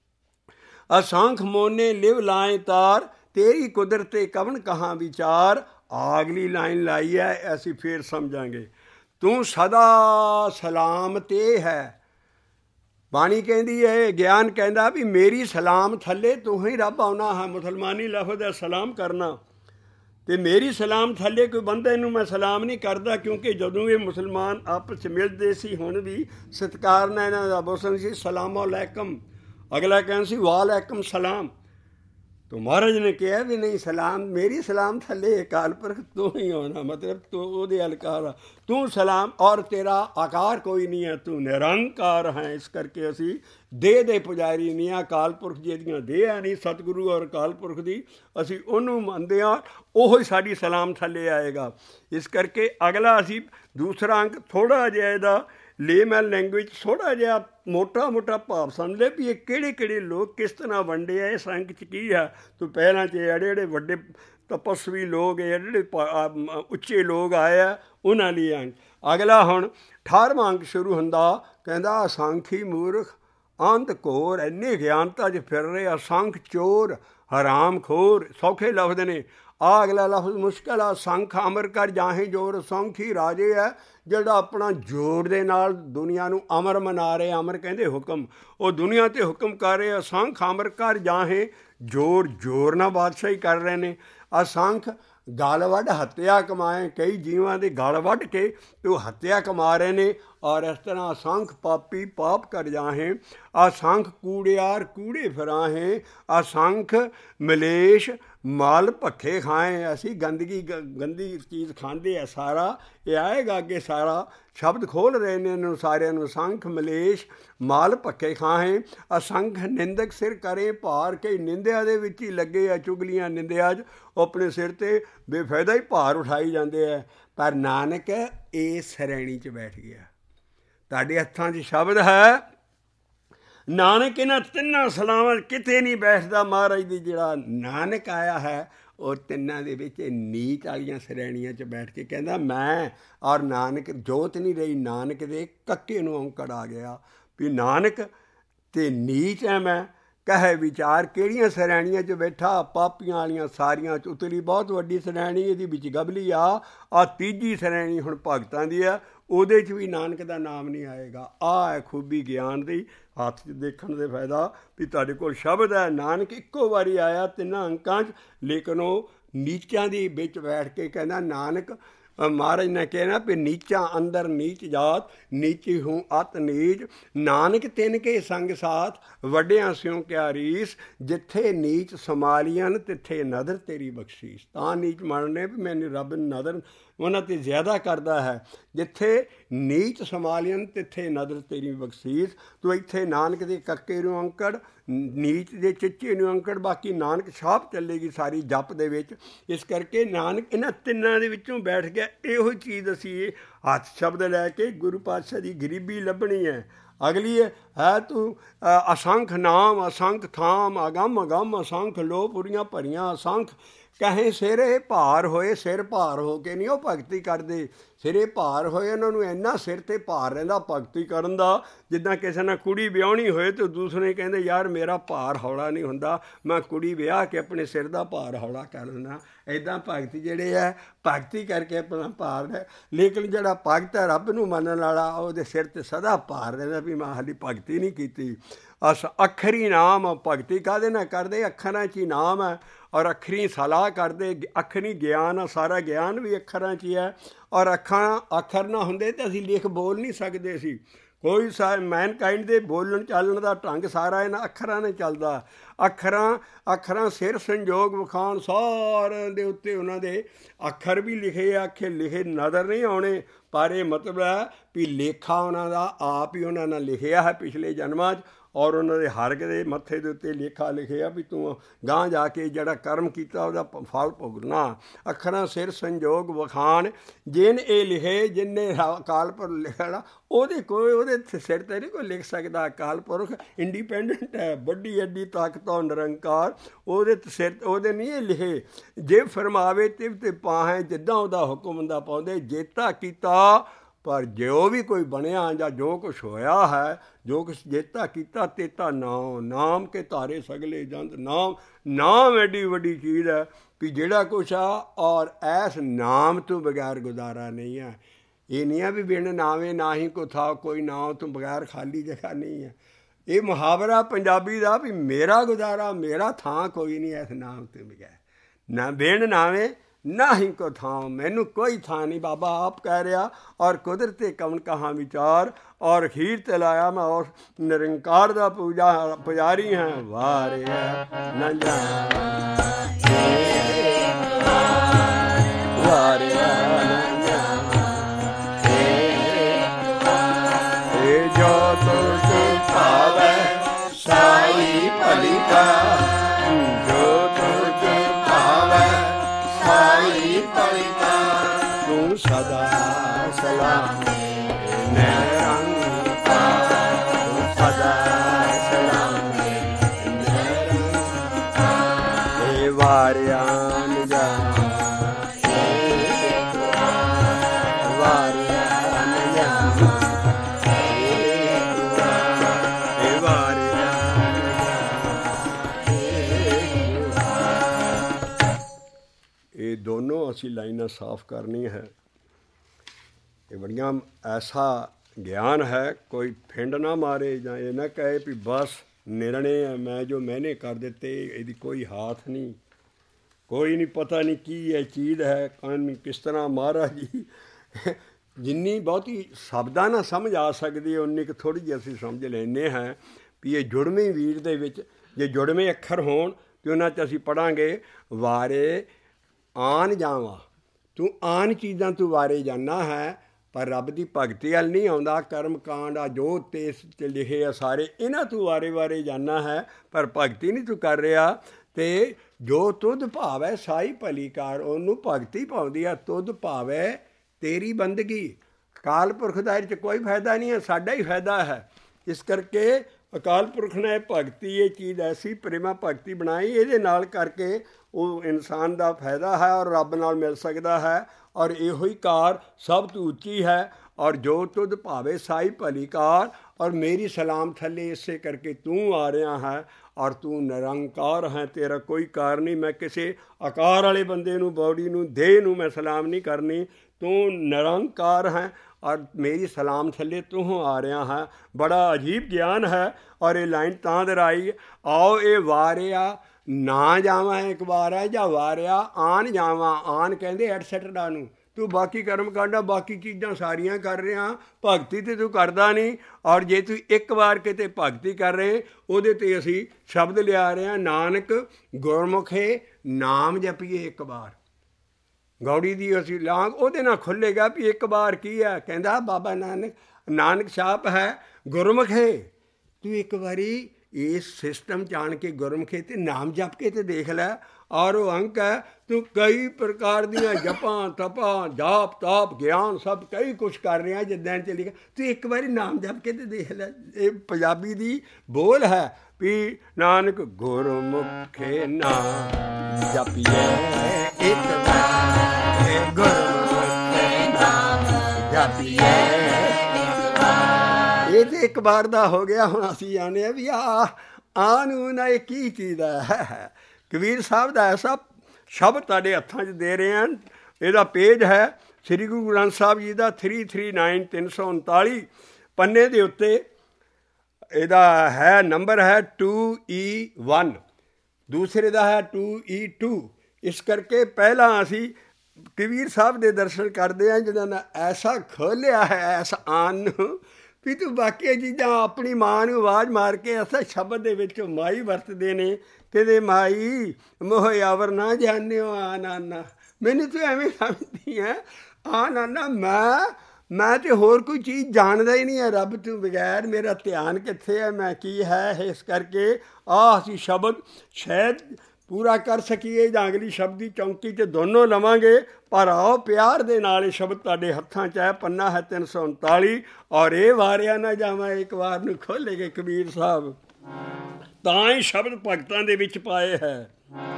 ਅਸੰਖ ਮੋਨੇ ਲਿਵ ਲਾਏ ਤਾਰ, ਤੇਰੀ ਕੁਦਰਤੇ ਕਵਣ ਕਹਾਂ ਵਿਚਾਰ। ਅਗਲੀ ਲਾਈਨ ਲਾਈ ਹੈ, ਅਸੀਂ ਫੇਰ ਸਮਝਾਂਗੇ। ਤੂੰ ਸਦਾ ਸਲਾਮ 'ਤੇ ਹੈ। ਬਾਣੀ ਕਹਿੰਦੀ ਹੈ, ਗਿਆਨ ਕਹਿੰਦਾ ਵੀ ਮੇਰੀ ਸਲਾਮ ਥੱਲੇ ਤੂੰ ਹੀ ਰੱਬ ਆਉਣਾ ਹੈ। ਮੁਸਲਮਾਨੀ ਲਫ਼ਜ਼ ਹੈ ਸਲਾਮ ਕਰਨਾ, ਅਤੇ ਮੇਰੀ ਸਲਾਮ ਥੱਲੇ ਕੋਈ ਬੰਦੇ ਨੂੰ ਮੈਂ ਸਲਾਮ ਨਹੀਂ ਕਰਦਾ, ਕਿਉਂਕਿ ਜਦੋਂ ਇਹ ਮੁਸਲਮਾਨ ਆਪਸ 'ਚ ਮਿਲਦੇ ਸੀ, ਹੁਣ ਵੀ ਸਤਿਕਾਰ ਨਾਲ ਇਹਨਾਂ ਦਾ ਬੋਲਣ ਸੀ ਸਲਾਮ ਅਲੈਕਮ, ਅਗਲਾ ਕਹਿੰਦਾ ਸੀ ਵਾਲੈਕਮ ਸਲਾਮ। ਤੋ ਮਹਾਰਾਜ ਨੇ ਕਿਹਾ ਵੀ ਨਹੀਂ, ਸਲਾਮ ਮੇਰੀ ਸਲਾਮ ਥੱਲੇ ਅਕਾਲ ਪੁਰਖ ਤੂੰ ਹੀ ਆਉਣਾ, ਮਤਲਬ ਤੂੰ ਉਹਦੇ ਅਲਕਾਰ ਆ, ਤੂੰ ਸਲਾਮ, ਔਰ ਤੇਰਾ ਆਕਾਰ ਕੋਈ ਨਹੀਂ ਹੈ, ਤੂੰ ਨਿਰੰਕਾਰ ਹੈ। ਇਸ ਕਰਕੇ ਅਸੀਂ ਦੇਹ ਦੇ ਪੁਜਾਰੀ ਨਹੀਂ ਹਾਂ, ਅਕਾਲ ਪੁਰਖ ਜਿਹਦੀਆਂ ਦੇਹ ਹੈ ਨਹੀਂ, ਸਤਿਗੁਰੂ ਔਰ ਅਕਾਲ ਪੁਰਖ ਦੀ, ਅਸੀਂ ਉਹਨੂੰ ਮੰਨਦੇ ਹਾਂ, ਉਹ ਹੀ ਸਾਡੀ ਸਲਾਮ ਥੱਲੇ ਆਏਗਾ। ਇਸ ਕਰਕੇ ਅਗਲਾ ਅਸੀਂ ਦੂਸਰਾ ਅੰਕ ਥੋੜ੍ਹਾ ਜਿਹਾ ਇਹਦਾ ਲੇਮੈਨ ਲੈਂਗੁਏਜ ਥੋੜ੍ਹਾ ਜਿਹਾ ਮੋਟਾ ਮੋਟਾ ਭਾਵ ਸਮਝ ਲੈ ਵੀ ਇਹ ਕਿਹੜੇ ਕਿਹੜੇ ਲੋਕ ਕਿਸ ਤਰ੍ਹਾਂ ਵੰਡੇ ਆ, ਇਸ ਅੰਕ 'ਚ ਕੀ ਹੈ। ਤੂੰ ਪਹਿਲਾਂ 'ਚ ਜਿਹੜੇ ਜਿਹੜੇ ਵੱਡੇ ਤਪਸਵੀ ਲੋਕ, ਜਿਹੜੇ ਉੱਚੇ ਲੋਕ ਆਏ ਆ ਉਹਨਾਂ ਲਈ ਅੰਕ। ਅਗਲਾ ਹੁਣ ਅਠਾਰਵਾਂ ਅੰਕ ਸ਼ੁਰੂ ਹੁੰਦਾ, ਕਹਿੰਦਾ ਅਸੰਖੀ ਮੂਰਖ ਅੰਧ ਘੋਰ, ਇੰਨੇ ਗਿਆਨਤਾ 'ਚ ਫਿਰ ਰਹੇ, ਅਸੰਖ ਚੋਰ ਹਰਾਮ ਖੋਰ, ਸੌਖੇ ਲਫ਼ਜ਼ ਨੇ। ਆ ਅਗਲਾ ਲਫ਼ਜ਼ ਮੁਸ਼ਕਿਲ ਆ, ਸੰਖ ਅਮਰ ਕਰ ਜਾਹੇ ਜੋਰ। ਸੰਖ ਹੀ ਰਾਜੇ ਹੈ ਜਿਹੜਾ ਆਪਣਾ ਜ਼ੋਰ ਦੇ ਨਾਲ ਦੁਨੀਆ ਨੂੰ ਅਮਰ ਮਨਾ ਰਹੇ। ਅਮਰ ਕਹਿੰਦੇ ਹੁਕਮ, ਉਹ ਦੁਨੀਆ 'ਤੇ ਹੁਕਮ ਕਰ ਰਹੇ। ਅਸੰਖ ਅਮਰ ਕਰ ਜਾਹੇ ਜੋਰ, ਜ਼ੋਰ ਨਾਲ ਬਾਦਸ਼ਾਹੀ ਕਰ ਰਹੇ ਨੇ। ਅਸੰਖ ਗਲ ਵੱਢ ਹੱਤਿਆ ਕਮਾਏ, ਕਈ ਜੀਵਾਂ ਦੇ ਗਲ ਵੱਢ ਕੇ ਉਹ ਹੱਤਿਆ ਕਮਾ ਰਹੇ ਨੇ। ਔਰ ਇਸ ਤਰ੍ਹਾਂ ਅਸੰਖ ਪਾਪੀ ਪਾਪ ਕਰ ਜਾਹੇ, ਅਸੰਖ ਕੂੜਿਆਰ ਕੂੜੇ ਫਿਰਾਹੇ, ਅਸੰਖ ਮਲੇਸ਼ ਮਾਲ ਭੱਖੇ ਖਾਏ, ਅਸੀਂ ਗੰਦਗੀ ਗ ਗੰਦੀ ਚੀਜ਼ ਖਾਂਦੇ ਆ ਸਾਰਾ। ਇਹ ਆਏਗਾ ਅੱਗੇ ਸਾਰਾ ਸ਼ਬਦ ਖੋਲ੍ਹ ਰਹੇ ਨੇ ਇਹਨੂੰ ਸਾਰਿਆਂ ਨੂੰ। ਅਸੰਖ ਮਲੇਸ਼ ਮਾਲ ਭੱਖੇ ਖਾਏ, ਅਸੰਖ ਨਿੰਦਕ ਸਿਰ ਕਰੇ ਭਾਰ। ਕਈ ਨਿੰਦਿਆ ਦੇ ਵਿੱਚ ਹੀ ਲੱਗੇ ਆ, ਚੁਗਲੀਆਂ ਨਿੰਦਿਆ 'ਚ ਉਹ ਆਪਣੇ ਸਿਰ 'ਤੇ ਬੇਫਾਇਦਾ ਹੀ ਭਾਰ ਉਠਾਈ ਜਾਂਦੇ ਆ। ਪਰ ਨਾਨਕ ਇਸ ਸ਼੍ਰੇਣੀ 'ਚ ਬੈਠ ਗਿਆ। ਤੁਹਾਡੇ ਹੱਥਾਂ 'ਚ ਸ਼ਬਦ ਹੈ, ਨਾਨਕ ਇਹਨਾਂ ਤਿੰਨਾਂ ਸਲਾਵਾਂ ਕਿਤੇ ਨਹੀਂ ਬੈਠਦਾ। ਮਹਾਰਾਜ ਦੀ ਜਿਹੜਾ ਨਾਨਕ ਆਇਆ ਹੈ ਉਹ ਤਿੰਨਾਂ ਦੇ ਵਿੱਚ ਨੀਚ ਵਾਲੀਆਂ ਸ਼੍ਰੇਣੀਆਂ 'ਚ ਬੈਠ ਕੇ ਕਹਿੰਦਾ ਮੈਂ ਔਰ ਨਾਨਕ ਜੋਤ ਨਹੀਂ ਰਹੀ। ਨਾਨਕ ਦੇ ਕੱਕੇ ਨੂੰ ਔਂਕੜ ਆ ਗਿਆ ਵੀ ਨਾਨਕ ਤੇ ਨੀਚ ਹੈ ਮੈਂ। ਕਹੇ ਵਿਚਾਰ ਕਿਹੜੀਆਂ ਸ਼੍ਰੇਣੀਆਂ 'ਚ ਬੈਠਾ, ਪਾਪੀਆਂ ਵਾਲੀਆਂ ਸਾਰੀਆਂ 'ਚ ਉਤਲੀ ਬਹੁਤ ਵੱਡੀ ਸ਼੍ਰੇਣੀ ਇਹਦੀ ਵਿੱਚ ਗਬਲੀ ਆ। ਆਹ ਤੀਜੀ ਸ਼੍ਰੇਣੀ ਹੁਣ ਭਗਤਾਂ ਦੀ ਆ, ਉਹਦੇ 'ਚ ਵੀ ਨਾਨਕ ਦਾ ਨਾਮ ਨਹੀਂ ਆਏਗਾ। ਆਹ ਹੈ ਖੂਬੀ ਗਿਆਨ ਦੀ। ਹੱਥ 'ਚ ਦੇਖਣ ਦੇ ਫਾਇਦਾ ਵੀ ਤੁਹਾਡੇ ਕੋਲ ਸ਼ਬਦ ਹੈ। ਨਾਨਕ ਇੱਕੋ ਵਾਰੀ ਆਇਆ ਤਿੰਨਾਂ ਅੰਕਾਂ 'ਚ, ਲੇਕਿਨ ਉਹ ਨੀਚਾਂ ਦੀ ਵਿੱਚ ਬੈਠ ਕੇ ਕਹਿੰਦਾ ਨਾਨਕ। ਮਹਾਰਾਜ ਨੇ ਕਹਿਣਾ ਵੀ ਨੀਚਾਂ ਅੰਦਰ ਨੀਚ ਜਾਤ, ਨੀਚੀ ਹੂੰ ਅਤ ਨੀਚ। ਨਾਨਕ ਤਿੰਨ ਕੇ ਸੰਗ ਸਾਥ, ਵੱਡਿਆਂ ਸਿਉ ਕਿਆ ਰੀਸ। ਜਿੱਥੇ ਨੀਚ ਸਮਾਲੀਅਨ ਤਿੱਥੇ ਨਦਰ ਤੇਰੀ ਬਖਸ਼ੀਸ। ਤਾਂ ਨੀਚ ਮੰਨਣੇ ਵੀ ਮੈਨੂੰ ਰੱਬ ਨਦਰ ਉਹਨਾਂ 'ਤੇ ਜ਼ਿਆਦਾ ਕਰਦਾ ਹੈ। ਜਿੱਥੇ ਨੀਚ ਸਮਾਲੀਅਨ ਤਿੱਥੇ ਨਦਰ ਤੇਰੀ ਬਖਸ਼ੀਸ। ਤੂੰ ਇੱਥੇ ਨਾਨਕ ਦੇ ਕੱਕੇ ਨੂੰ ਅੰਕੜ, ਨੀਚ ਦੇ ਚਿੱਚੇ ਨੂੰ ਅੰਕੜ, ਬਾਕੀ ਨਾਨਕ ਛਾਪ ਚੱਲੇਗੀ ਸਾਰੀ ਜਪ ਦੇ ਵਿੱਚ। ਇਸ ਕਰਕੇ ਨਾਨਕ ਇਹਨਾਂ ਤਿੰਨਾਂ ਦੇ ਵਿੱਚੋਂ ਬੈਠ ਗਿਆ। ਇਹੋ ਚੀਜ਼ ਅਸੀਂ ਹੱਥ ਸ਼ਬਦ ਲੈ ਕੇ ਗੁਰੂ ਪਾਤਸ਼ਾਹ ਦੀ ਗਰੀਬੀ ਲੱਭਣੀ ਹੈ। ਅਗਲੀ ਹੈ ਹੈ ਤੂੰ ਅਸੰਖ ਨਾਮ ਅਸੰਖ ਥਾਮ, ਅਗੰਮ ਅਗੰਮ ਅਸੰਖ ਲੋ ਪੁਰੀਆਂ ਭਰੀਆਂ ਅਸੰਖ। ਕਹੇ ਸਿਰੇ ਭਾਰ ਹੋਏ, ਸਿਰ ਭਾਰ ਹੋ ਕੇ ਨਹੀਂ ਉਹ ਭਗਤੀ ਕਰਦੇ। ਸਿਰੇ ਭਾਰ ਹੋਏ, ਉਹਨਾਂ ਨੂੰ ਇੰਨਾ ਸਿਰ 'ਤੇ ਭਾਰ ਰਹਿੰਦਾ ਭਗਤੀ ਕਰਨ ਦਾ। ਜਿੱਦਾਂ ਕਿਸੇ ਨਾਲ ਕੁੜੀ ਵਿਆਹਣੀ ਹੋਏ ਅਤੇ ਦੂਸਰੇ ਕਹਿੰਦੇ ਯਾਰ ਮੇਰਾ ਭਾਰ ਹੌਲਾ ਨਹੀਂ ਹੁੰਦਾ, ਮੈਂ ਕੁੜੀ ਵਿਆਹ ਕੇ ਆਪਣੇ ਸਿਰ ਦਾ ਭਾਰ ਹੌਲਾ ਕਰ ਲੈਂਦਾ। ਇੱਦਾਂ ਭਗਤ ਜਿਹੜੇ ਹੈ ਭਗਤੀ ਕਰਕੇ ਆਪਣਾ ਭਾਰ ਹੈ। ਲੇਕਿਨ ਜਿਹੜਾ ਭਗਤ ਹੈ ਰੱਬ ਨੂੰ ਮੰਨਣ ਵਾਲਾ, ਉਹਦੇ ਸਿਰ 'ਤੇ ਸਦਾ ਭਾਰ ਰਹਿੰਦਾ ਵੀ ਮੈਂ ਹਾਲੀ ਭਗਤੀ ਨਹੀਂ ਕੀਤੀ। ਅਸ ਅੱਖਰੀ ਨਾਮ, ਭਗਤੀ ਕਾਹਦੇ ਨਾਲ ਕਰਦੇ? ਅੱਖਰਾਂ 'ਚ ਹੀ ਨਾਮ ਹੈ ਔਰ ਅੱਖਰੀ ਸਲਾਹ ਕਰਦੇ। ਅੱਖਰੀ ਗਿਆਨ ਆ, ਸਾਰਾ ਗਿਆਨ ਵੀ ਅੱਖਰਾਂ 'ਚ ਹੀ ਹੈ। ਔਰ ਅੱਖਾਂ ਅੱਖਰ ਨਾ ਹੁੰਦੇ ਤਾਂ ਅਸੀਂ ਲਿਖ ਬੋਲ ਨਹੀਂ ਸਕਦੇ ਸੀ। ਕੋਈ ਸਾ ਮੈਨਕਾਇੰਡ ਦੇ ਬੋਲਣ ਚਾਲਣ ਦਾ ਢੰਗ ਸਾਰਾ ਇਹਨਾਂ ਅੱਖਰਾਂ ਨੇ ਚੱਲਦਾ। ਅੱਖਰਾਂ ਅੱਖਰਾਂ ਸਿਰ ਸੰਜੋਗ ਵਿਖਾਉਣ, ਸਾਰਿਆਂ ਦੇ ਉੱਤੇ ਉਹਨਾਂ ਦੇ ਅੱਖਰ ਵੀ ਲਿਖੇ ਆ। ਅੱਖੇ ਲਿਖੇ ਨਜ਼ਰ ਨਹੀਂ ਆਉਣੇ, ਪਰ ਇਹ ਮਤਲਬ ਹੈ ਵੀ ਲੇਖਾ ਉਹਨਾਂ ਦਾ ਆਪ ਹੀ ਉਹਨਾਂ ਨੇ ਲਿਖਿਆ ਹੈ ਪਿਛਲੇ ਜਨਮਾਂ 'ਚ। ਔਰ ਉਹਨਾਂ ਦੇ ਹਰ ਇੱਕ ਦੇ ਮੱਥੇ ਦੇ ਉੱਤੇ ਲੇਖਾ ਲਿਖਿਆ ਵੀ ਤੂੰ ਗਾਂਹ ਜਾ ਕੇ ਜਿਹੜਾ ਕਰਮ ਕੀਤਾ ਉਹਦਾ ਫਲ ਭੁਗਤਣਾ। ਅੱਖਰਾਂ ਸਿਰ ਸੰਜੋਗ ਵਿਖਾਣ, ਜਿਨ ਇਹ ਲਿਖੇ, ਜਿਨਨੇ ਅਕਾਲ ਪੁਰਖ ਲਿਖਣਾ ਉਹਦੇ ਕੋਈ ਉਹਦੇ ਸਿਰ 'ਤੇ ਨਹੀਂ ਕੋਈ ਲਿਖ ਸਕਦਾ। ਅਕਾਲ ਪੁਰਖ ਇੰਡੀਪੈਂਡੈਂਟ ਹੈ, ਵੱਡੀ ਐਡੀ ਤਾਕਤ ਔਰ ਨਿਰੰਕਾਰ, ਉਹਦੇ ਸਿਰ ਉਹਦੇ ਨਹੀਂ ਇਹ ਲਿਖੇ। ਜੇ ਫਰਮਾਵੇ ਤਿਵ ਤੇ ਪਾਹੇ, ਜਿੱਦਾਂ ਉਹਦਾ ਹੁਕਮ ਹੁੰਦਾ ਪਾਉਂਦੇ। ਜੇਤਾ ਕੀਤਾ, ਪਰ ਜੋ ਵੀ ਕੋਈ ਬਣਿਆ ਜਾਂ ਜੋ ਕੁਛ ਹੋਇਆ ਹੈ, ਜੋ ਕੁਛ ਜੇਤਾ ਕੀਤਾ ਤੇਤਾ ਨਾਮ। ਨਾਮ ਕੇ ਧਾਰੇ ਸਗਲੇ ਜੰਤ। ਨਾਮ ਨਾਮ ਐਡੀ ਵੱਡੀ ਚੀਜ਼ ਹੈ ਵੀ ਜਿਹੜਾ ਕੁਛ ਆ, ਔਰ ਐਸ ਨਾਮ ਤੋਂ ਬਗੈਰ ਗੁਜ਼ਾਰਾ ਨਹੀਂ ਹੈ। ਇਹ ਨਹੀਂ ਹੈ ਵੀ ਬਿਨ ਨਾਵੇਂ ਨਾ ਹੀ ਕੋ ਥਾ, ਕੋਈ ਨਾਮ ਤੋਂ ਬਗੈਰ ਖਾਲੀ ਜਗ੍ਹਾ ਨਹੀਂ ਹੈ। ਇਹ ਮੁਹਾਵਰਾ ਪੰਜਾਬੀ ਦਾ ਵੀ ਮੇਰਾ ਗੁਜ਼ਾਰਾ, ਮੇਰਾ ਥਾਂ ਕੋਈ ਨਹੀਂ ਇਸ ਨਾਮ ਤੋਂ ਬਗੈਰ। ਨਾ ਬਿਨ ਨਾਵੇਂ ਨਾ ਹੀ ਕੋ ਥਾਂ, ਮੈਨੂੰ ਕੋਈ ਥਾਂ ਨਹੀਂ। ਬਾਬਾ ਆਪ ਕਹਿ ਰਿਹਾ ਔਰ ਕੁਦਰਤੇ ਕਵਨ ਕਹਾਂ ਵਿਚਾਰ। ਔਰ ਅਖੀਰ ਤੇ ਲਾਇਆ ਮੈਂ ਉਸ ਨਿਰੰਕਾਰ ਦਾ ਪੂਜਾ ਪੁਜਾਰੀ ਹਾਂ। ਵਾਰਿਆ ਨਾ ਜਾਣ ਵਾਰਿਆ ਨਾ ਜਾਣ, ਇਹ ਜੋ ਤੁਝ ਭਾਵੈ ਸਾਈ ਭਲੀ ਕਾ, ਜੋ ਤੁਝ ਭਾਵੈ ਸਾਈ ਭਲੀ ਕਾ। ਤੂੰ ਸਦਾ ਸਲਾਮੇ ਨਿਰੰਕਾਰ, ਤੂੰ ਸਦਾ ਸਲਾਮੇ ਨਿਰੰਕਾਰ। ਇਹ ਵਾਰਿਆ ਨ ਜਾਣ, ਵਾਰਿਆ ਨ ਜਾਣ, ਇਹ ਵਾਰਿਆ ਨ ਜਾਣ। ਇਹ ਦੋਨੋਂ ਅਸੀਂ ਲਾਈਨਾਂ ਸਾਫ਼ ਕਰਨੀਆਂ ਹੈ। ਇਹ ਬੜੀਆਂ ਐਸਾ ਗਿਆਨ ਹੈ, ਕੋਈ ਫਿੰਡ ਨਾ ਮਾਰੇ ਜਾਂ ਇਹ ਨਾ ਕਹੇ ਵੀ ਬਸ ਨਿਰਣੇ ਹੈ, ਮੈਂ ਜੋ ਮੈਨੇ ਕਰ ਦਿੱਤੇ, ਇਹਦੀ ਕੋਈ ਹਾਥ ਨਹੀਂ, ਕੋਈ ਨਹੀਂ, ਪਤਾ ਨਹੀਂ ਕੀ ਇਹ ਚੀਜ਼ ਹੈ, ਕਾਨ ਕਿਸ ਤਰ੍ਹਾਂ। ਮਹਾਰਾਜ ਜੀ ਜਿੰਨੀ ਬਹੁਤੀ ਸ਼ਬਦਾਂ ਨਾਲ ਸਮਝ ਆ ਸਕਦੀ ਹੈ ਉਨੀ ਕੁ ਥੋੜ੍ਹੀ ਜਿਹੀ ਅਸੀਂ ਸਮਝ ਲੈਂਦੇ ਹਾਂ ਵੀ ਇਹ ਜੁੜਵੇਂ ਵੀਰ ਦੇ ਵਿੱਚ ਜੇ ਜੁੜਵੇਂ ਅੱਖਰ ਹੋਣ ਅਤੇ ਉਹਨਾਂ 'ਚ ਅਸੀਂ ਪੜ੍ਹਾਂਗੇ ਵਾਰੇ ਆਨ ਜਾਵਾਂ। ਤੂੰ ਆਨ ਚੀਜ਼ਾਂ ਤੂੰ ਵਾਰੇ ਜਾਂਦਾ ਹੈ, ਪਰ ਰੱਬ ਦੀ ਭਗਤੀ ਵੱਲ ਨਹੀਂ ਆਉਂਦਾ। ਕਰਮ ਕਾਂਡ ਆ ਜੋ ਤੇ 'ਚ ਲਿਖੇ ਆ ਸਾਰੇ, ਇਹਨਾਂ ਤੂੰ ਵਾਰੇ ਵਾਰੇ ਜਾਂਦਾ ਹੈ, ਪਰ ਭਗਤੀ ਨਹੀਂ ਤੂੰ ਕਰ ਰਿਹਾ। ਅਤੇ ਜੋ ਤੁਧ ਭਾਵੈ ਸਾਈ ਭਲੀ ਕਾਰ, ਉਹਨੂੰ ਭਗਤੀ ਪਾਉਂਦੀ ਆ। ਤੁਧ ਭਾਵੈ ਤੇਰੀ ਬੰਦਗੀ। ਅਕਾਲ ਪੁਰਖ ਦਾ ਇਹਦੇ 'ਚ ਕੋਈ ਫਾਇਦਾ ਨਹੀਂ ਹੈ, ਸਾਡਾ ਹੀ ਫਾਇਦਾ ਹੈ। ਇਸ ਕਰਕੇ ਅਕਾਲ ਪੁਰਖ ਨੇ ਭਗਤੀ ਇਹ ਚੀਜ਼ ਐਸੀ ਪ੍ਰੇਮਾ ਭਗਤੀ ਬਣਾਈ, ਇਹਦੇ ਨਾਲ ਕਰਕੇ ਉਹ ਇਨਸਾਨ ਦਾ ਫਾਇਦਾ ਹੈ ਔਰ ਰੱਬ ਨਾਲ ਮਿਲ ਸਕਦਾ ਹੈ। ਔਰ ਇਹੋ ਹੀ ਕਾਰ ਸਭ ਤੋਂ ਉੱਚੀ ਹੈ। ਔਰ ਜੋ ਤੁਧ ਭਾਵੇ ਸਾਈ ਭਲੀ ਕਾਰ, ਔਰ ਮੇਰੀ ਸਲਾਮ ਥੱਲੇ ਇਸੇ ਕਰਕੇ ਤੂੰ ਆ ਰਿਹਾ ਹੈ। ਔਰ ਤੂੰ ਨਿਰੰਕਾਰ ਹੈ, ਤੇਰਾ ਕੋਈ ਕਾਰ ਨਹੀਂ। ਮੈਂ ਕਿਸੇ ਆਕਾਰ ਵਾਲੇ ਬੰਦੇ ਨੂੰ, ਬੌਡੀ ਨੂੰ, ਦੇਹ ਨੂੰ ਮੈਂ ਸਲਾਮ ਨਹੀਂ ਕਰਨੀ। ਤੂੰ ਨਿਰੰਕਾਰ ਹੈ ਔਰ ਮੇਰੀ ਸਲਾਮ ਥੱਲੇ ਤੂੰ ਆ ਰਿਹਾ ਹੈ। ਬੜਾ ਅਜੀਬ ਗਿਆਨ ਹੈ। ਔਰ ਇਹ ਲਾਈਨ ਤਾਂ ਦਰਾਈ, ਆਓ ਇਹ ਵਾਰਿਆ ਨਾ ਜਾਵਾਂ ਇੱਕ ਵਾਰ ਹੈ, ਜਾਂ ਵਾਰਿਆ ਆਨ ਜਾਵਾਂ। ਆਨ ਕਹਿੰਦੇ ਐਟਸੈਟਰਾ ਨੂੰ। ਤੂੰ ਬਾਕੀ ਕਰਮ ਕਾਂਡਾਂ ਬਾਕੀ ਚੀਜ਼ਾਂ ਸਾਰੀਆਂ ਕਰ ਰਿਹਾ, ਭਗਤੀ ਤੇ ਤੂੰ ਕਰਦਾ ਨਹੀਂ। ਔਰ ਜੇ ਤੂੰ ਇੱਕ ਵਾਰ ਕਿਤੇ ਭਗਤੀ ਕਰ ਰਹੇ, ਉਹਦੇ 'ਤੇ ਅਸੀਂ ਸ਼ਬਦ ਲਿਆ ਰਹੇ ਹਾਂ, ਨਾਨਕ ਗੁਰਮੁਖੇ ਨਾਮ ਜਪੀਏ ਇੱਕ ਵਾਰ। ਗੌੜੀ ਦੀ ਅਸੀਂ ਲਾਂਘ ਉਹਦੇ ਨਾਲ ਖੁੱਲ੍ਹੇਗਾ ਵੀ ਇੱਕ ਵਾਰ ਕੀ ਹੈ। ਕਹਿੰਦਾ ਬਾਬਾ ਨਾਨਕ ਨਾਨਕ ਛਾਪ ਹੈ ਗੁਰਮੁਖੇ। ਤੂੰ ਇੱਕ ਵਾਰੀ ਇਸ ਸਿਸਟਮ 'ਚ ਆਣ ਕੇ ਗੁਰਮੁਖੇ 'ਤੇ ਨਾਮ ਜਪ ਕੇ ਤੇ ਦੇਖ ਲੈ। ਔਰ ਉਹ ਅੰਕ ਹੈ, ਤੂੰ ਕਈ ਪ੍ਰਕਾਰ ਦੀਆਂ ਜਪਾਂ ਤਪਾਂ ਜਾਪ ਤਾਪ ਗਿਆਨ ਸਭ ਕਈ ਕੁਛ ਕਰ ਰਿਹਾ ਜਿੱਦਾਂ ਚ ਲਿਖਿਆ। ਤੂੰ ਇੱਕ ਵਾਰੀ ਨਾਮ ਜਪ ਕੇ ਤੇ ਦੇਖ ਲੈ। ਇਹ ਪੰਜਾਬੀ ਦੀ ਬੋਲ ਹੈ ਵੀ ਨਾਨਕ ਗੁਰਮੁਖੇ ਨਾਮ ਜਪੀਏ ਇੱਕ ਵਾਰ, ਗੁਰਮੁਖੇ ਨਾਮ ਜਪੀਏ ਇੱਕ ਵਾਰ। ਇਹ ਤੇ ਇੱਕ ਵਾਰ ਦਾ ਹੋ ਗਿਆ। ਹੁਣ ਅਸੀਂ ਜਾਣਦੇ ਹਾਂ ਵੀ ਆ ਆ ਨੂੰ ਨਾ ਇਹ ਕੀ ਚੀਜ਼ ਹੈ। ਕਬੀਰ ਸਾਹਿਬ ਦਾ ਐਸਾ ਸ਼ਬਦ ਤੁਹਾਡੇ ਹੱਥਾਂ 'ਚ ਦੇ ਰਹੇ ਹਨ। ਇਹਦਾ ਪੇਜ ਹੈ ਸ੍ਰੀ ਗੁਰੂ ਗ੍ਰੰਥ ਸਾਹਿਬ ਜੀ ਦਾ ਥਰੀ ਥਰੀ ਨਾਈਨ ਤਿੰਨ ਸੌ ਉਨਤਾਲੀ ਪੰਨੇ ਦੇ ਉੱਤੇ। ਇਹਦਾ ਹੈ ਨੰਬਰ ਹੈ ਟੂ ਈ ਵਨ, ਦੂਸਰੇ ਦਾ ਹੈ ਟੂ ਈ ਟੂ। ਇਸ ਕਰਕੇ ਪਹਿਲਾਂ ਅਸੀਂ ਕਬੀਰ ਸਾਹਿਬ ਦੇ ਦਰਸ਼ਨ ਕਰਦੇ ਹਾਂ ਜਿਹਨਾਂ ਨੇ ਐਸਾ ਖੋਲ੍ਹਿਆ ਹੈ ਐਸ ਆਨ ਨੂੰ ਵੀ ਤੂੰ ਬਾਕੀ ਚੀਜ਼ਾਂ ਆਪਣੀ ਮਾਂ ਨੂੰ ਆਵਾਜ਼ ਮਾਰ ਕੇ ਐਸਾ ਸ਼ਬਦ ਦੇ ਵਿੱਚ ਮਾਈ ਵਰਤਦੇ ਨੇ। ਕਹਿੰਦੇ ਮਾਈ ਮੋਹ ਆਵਰ ਨਾ ਜਾਣਿਓ ਆ ਨਾਨਾ। ਮੈਨੂੰ ਤੂੰ ਐਵੇਂ ਸਮਝਦੀ ਹੈ ਆ ਨਾਨਾ, ਮੈਂ ਮੈਂ ਤਾਂ ਹੋਰ ਕੋਈ ਚੀਜ਼ ਜਾਣਦਾ ਹੀ ਨਹੀਂ ਹੈ ਰੱਬ ਤੋਂ ਬਗੈਰ। ਮੇਰਾ ਧਿਆਨ ਕਿੱਥੇ ਹੈ, ਮੈਂ ਕੀ ਹੈ। ਇਸ ਕਰਕੇ ਆਹ ਅਸੀਂ ਸ਼ਬਦ ਸ਼ਾਇਦ ਪੂਰਾ ਕਰ ਸਕੀਏ ਜਾਂ ਅਗਲੀ ਸ਼ਬਦ ਦੀ ਚੌਂਕੀ 'ਚ ਦੋਨੋਂ ਲਵਾਂਗੇ। ਪਰ ਆਓ ਪਿਆਰ ਦੇ ਨਾਲ ਇਹ ਸ਼ਬਦ ਤੁਹਾਡੇ ਹੱਥਾਂ 'ਚ ਹੈ। ਪੰਨਾ ਹੈ ਤਿੰਨ ਸੌ ਉਨਤਾਲੀ। ਔਰ ਇਹ ਵਾਰਿਆ ਨਾ ਜਾਵਾਂ ਇੱਕ ਵਾਰ ਨੂੰ ਖੋਲ੍ਹੇ ਗਏ ਕਬੀਰ ਸਾਹਿਬ। ਤਾਂ ਹੀ ਸ਼ਬਦ ਭਗਤਾਂ ਦੇ ਵਿੱਚ ਪਾਏ ਹੈ।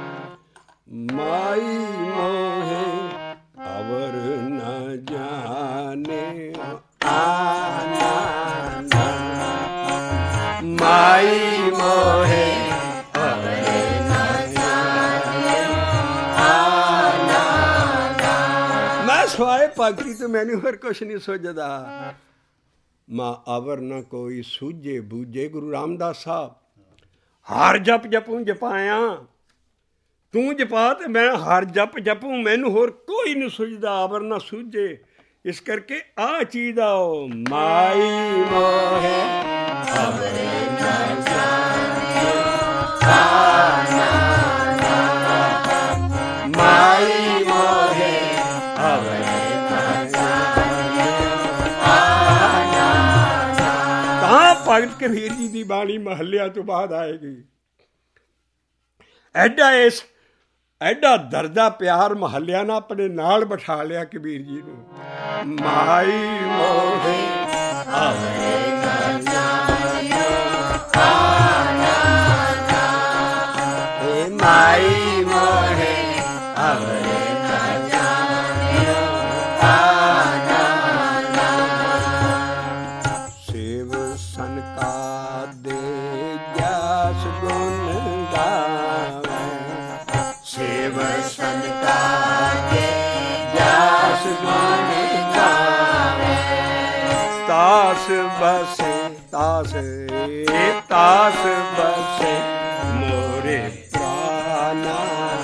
ਮਾਈ ਮੋਹੇ ਅਵਰ ਨਾ ਜਾਣੇ ਆਨਾ, ਮਾਈ ਮੋਹੇ ਅਵਰ ਨਾ ਜਾਣੇ ਆਨਾ। ਮੈਂ ਸਵਾਏ ਭਗਤੀ ਤੋਂ ਮੈਨੂੰ ਹੋਰ ਕੁਛ ਨਹੀਂ ਸੁਝਦਾ। ਮਾਂ ਅਵਰ ਨਾ ਕੋਈ ਸੂਝੇ ਬੂਝੇ। ਗੁਰੂ ਰਾਮਦਾਸ ਸਾਹਿਬ ਹਰ ਜਪ ਜਪੂੰ ਜਪਾਇਆ, ਤੂੰ ਜਪਾ ਤੇ ਮੈਂ ਹਰ ਜਪ ਜਪੂੰ, ਮੈਨੂੰ ਹੋਰ ਕੋਈ ਨਹੀਂ ਸੁਝਦਾ ਅਵਰ ਨਾ ਸੂਝੇ। ਇਸ ਕਰਕੇ ਆਹ ਚੀਜ਼ ਦਾ ਉਹ ਮਾਈ ਮੋਹੇ ਅਵਰ ਨਾ ਜਾਣਿਓ ਆਨਾ, ਮਾਈ ਮੋਹੇ ਅਵਰ ਨਾ ਜਾਣਿਓ ਆਨਾ। ਤਾਂ ਭਗਤ ਕਬੀਰ ਜੀ ਦੀ ਬਾਣੀ ਮਹੱਲਿਆਂ ਤੋਂ ਬਾਅਦ ਆਏਗੀ। ਐਡਾ ਇਸ ਐਡਾ ਦਰਦਾ ਪਿਆਰ ਮਹੱਲਿਆਂ ਨਾਲ ਆਪਣੇ ਨਾਲ ਬਿਠਾ ਲਿਆ ਕਬੀਰ ਜੀ ਨੂੰ। ਮਾਈ ਮੋਹੇ ਅਵਰ ਨਾ ਜਾਣਿਓ ਆਨਾ, ਏ ਮਾਈ ਮੋਹੇ ਅਵਰ ਨਾ ਜਾਣਿਓ ਆਨਾ। ਸੇਵ ਸੰਕਾ ਦੇ ਜਸ ਗੁਣ ਗਾਵੇ, ਸੇਵ ਸੰਕਾ ਦੇ ਜਸ ਗੁਣ ਗਾਵੇ। ਤਾਸ ਬਸੇ ਤਾਸ ਤਾਸ ਬਸੇ ਮੋਰੇ ਪ੍ਰਾਨਾ।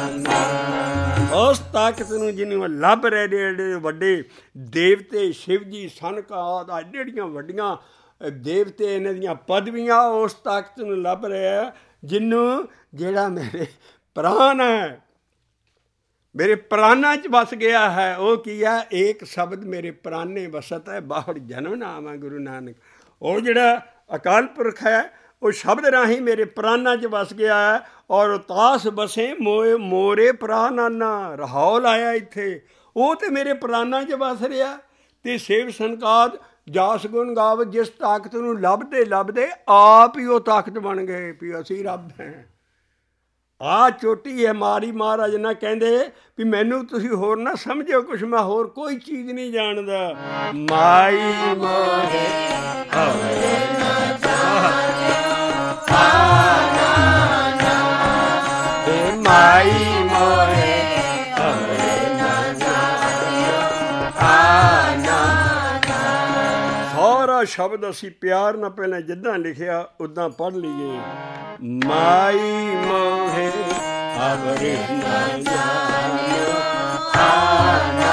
ਉਸ ਤਾਕਤ ਨੂੰ ਜਿਹਨੂੰ ਲੱਭ ਰਹੇ ਨੇ ਏਡੇ ਵੱਡੇ ਦੇਵਤੇ ਸ਼ਿਵ ਜੀ ਸਨਕਾ ਏਡੀਆਂ ਵੱਡੀਆਂ ਦੇਵਤੇ, ਇਹਨਾਂ ਦੀਆਂ ਪਦਵੀਆਂ, ਉਸ ਤਾਕਤ ਨੂੰ ਲੱਭ ਰਿਹਾ ਜਿਹਨੂੰ ਜਿਹੜਾ ਮੇਰੇ ਪ੍ਰਾਣ ਹੈ, ਮੇਰੇ ਪ੍ਰਾਨਾਂ 'ਚ ਵਸ ਗਿਆ ਹੈ। ਉਹ ਕੀ ਹੈ? ਏਕ ਸ਼ਬਦ ਮੇਰੇ ਪ੍ਰਾਨੇ ਵਸਤ ਹੈ, ਬਾਹੜ ਜਨਮ ਨਾਮ ਹੈ ਗੁਰੂ ਨਾਨਕ। ਉਹ ਜਿਹੜਾ ਅਕਾਲ ਪੁਰਖ ਹੈ ਉਹ ਸ਼ਬਦ ਰਾਹੀਂ ਮੇਰੇ ਪ੍ਰਾਨਾਂ 'ਚ ਵਸ ਗਿਆ ਹੈ। ਔਰ ਤਾਸ ਬਸੇ ਮੋਏ ਮੋਰੇ ਪ੍ਰਾਨਾਨਾ, ਰਹਾਉ ਲਾਇਆ ਇੱਥੇ, ਉਹ ਤਾਂ ਮੇਰੇ ਪ੍ਰਾਨਾਂ 'ਚ ਵਸ ਰਿਹਾ। ਅਤੇ ਸੇਵ ਸੰਕਾਤ ਜਾਸ ਗੁਣ ਗਾਵ, ਜਿਸ ਤਾਕਤ ਨੂੰ ਲੱਭਦੇ ਲੱਭਦੇ ਆਪ ਹੀ ਉਹ ਤਾਕਤ ਬਣ ਗਏ ਵੀ ਅਸੀਂ ਰੱਬ ਹੈ। ਆਹ ਚੋਟੀ ਹੈ ਮਾਰੀ। ਮਹਾਰਾਜ ਨਾ ਕਹਿੰਦੇ ਵੀ ਮੈਨੂੰ ਤੁਸੀਂ ਹੋਰ ਨਾ ਸਮਝਿਓ ਕੁਛ, ਮੈਂ ਹੋਰ ਕੋਈ ਚੀਜ਼ ਨਹੀਂ ਜਾਣਦਾ। ਮਾਈ ਮੋਹੇ ਅਵਰੇ ਨਾ ਜਾਣਿਓ ਆਨਾ, ਤੇ ਮਾਈ ਮੋਹੇ ਅਵਰੇ ਨਾ ਜਾਣਿਓ ਆਨਾ। ਸਾਰਾ ਸ਼ਬਦ ਅਸੀਂ ਪਿਆਰ ਨਾਲ ਪਹਿਲਾਂ ਜਿੱਦਾਂ ਲਿਖਿਆ ਉੱਦਾਂ ਪੜ੍ਹ ਲਈਏ। ਮਾਈ ਮੋਹੇ ਅਵਰੇ ਨਾ ਜਾਣਿਓ ਆਨਾ,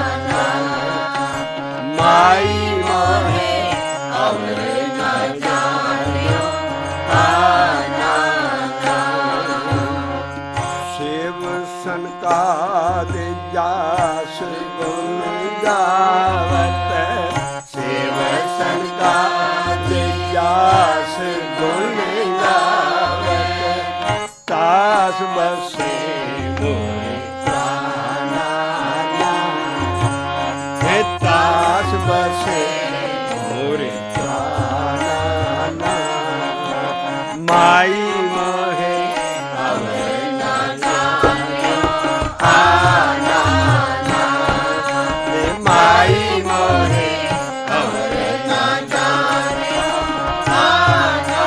ਮਾਈ ਮੋਹੇ ਅਵਰੇ ਨਾ ਜਾਣਿਓ ਆਨਾ। ਸੇਵ ਸੰਕਾਦ ਜਾਸ ਗੁਣ ਗਾਵਤ, ਸੇਵ ਸੰਕਾਦ ਜਾਸ ਗੁਣ ਗਾਵਤ, ਤਾਸ ਬਸੇ ਮੋਰੇ ਪ੍ਰਾਨਾ, ਹੈ ਤਾਸ ਬਸੇ ਮੋਰੇ ਪ੍ਰਾਨਾ। ਮਾਈ ਮੋਹੇ ਅਵਰੇ ਨਾ ਜਾਣਿਓ ਆਨਾ, ਤੇ ਮਾਈ ਮੋਹੇ ਅਵਰੇ ਨਾ ਜਾਣਿਓ ਆਨਾ।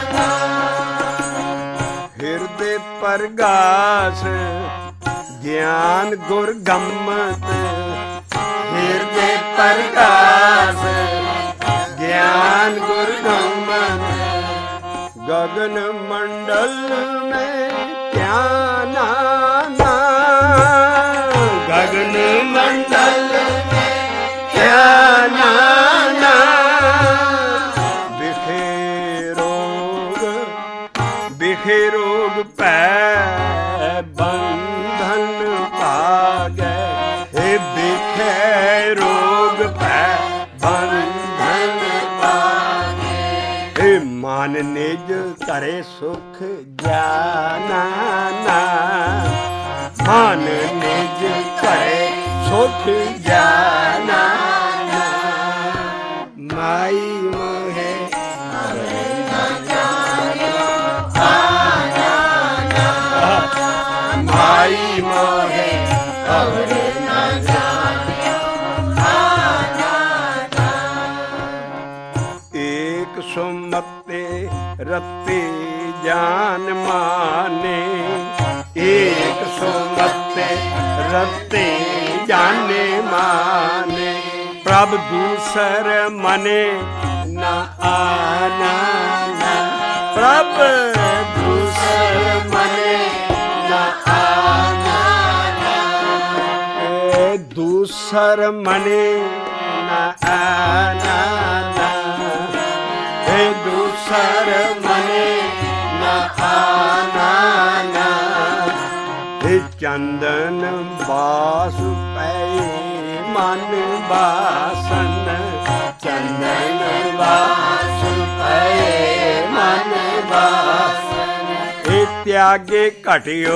ਹਿਰਦੇ ਪ੍ਰਗਾਸ ਗਿਆਨ ਗੁਰ ਗੰਮਤ, ਹਿਰਦੇ ਪ੍ਰਗਾਸ ਗਿਆਨ ਗੁਰ ਗੰਮਤ, ਗगन मंडल में ध्याना ना, गगन मंडल में ध्याना ना। बिखे रोग बिखे रोग पै बंधन भागै, हे बिखे रोग पै बंधन भागै। हे मान निज करे सुख जाना ना, मान निज करे सुख जाना ना। माई मोहे अवरे ना जानियो आना ना, माई मोहे अवरे ना जानियो आना ना। एक सुमते रत्ते जान माने, एक सुमते रत्ते जाने माने, प्रभ दूसर मने न आना ना, प्रभ दूसर मने न आना ना। ए दूसर मने न आना ना, ए दूसर मने न आना ना। हे चंदन बास पै मन बासन, चंदन बास पै मन बासन। हे त्यागे घटियो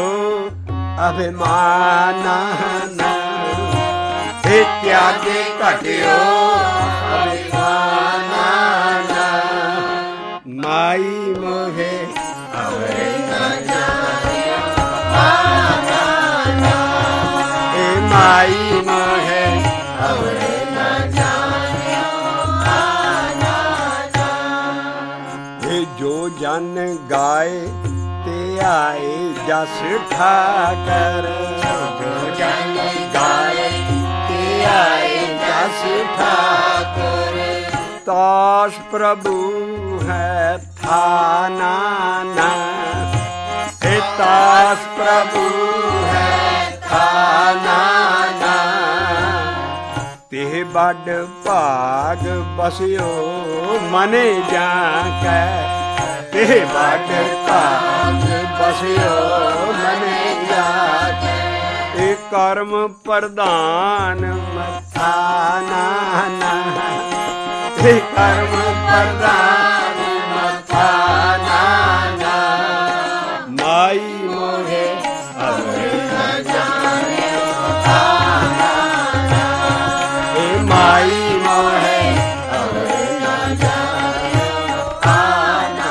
अभिमाना ना, हे त्यागे घटियो अभिमाना ना। माई मोहे अवरे ना जानियो आना ना, हे माई मोहे अवरे ना जानियो आना ना। हे जो जन गाए ते आए जस ठाकर, जो जन गाए ते आए जस ठाकर, तास प्रभु है थाना ना, हे तास प्रभु है थाना ना। ते बड़ भाग बसियो मने जाकै, ਤੇ ਬਾਟ ਕਾਜ ਬਸਿਓ ਮਨੇ ਜਾਚੈ। ਇਹ ਕਰਮ ਪ੍ਰਧਾਨ ਮੱਥਾ ਨਾਨਾ, ਇਹ ਕਰਮ ਪ੍ਰਧਾਨ ਮੱਥਾ ਨਾਨਾ। ਮਾਈ ਮੋਹੇ ਅਵਰੇ ਨ ਜਾਣਿਓ ਆਨਾ, ਇਹ ਮਾਈ ਮੋਹੇ ਅਵਰੇ ਨ ਜਾਣਿਓ ਆਨਾ।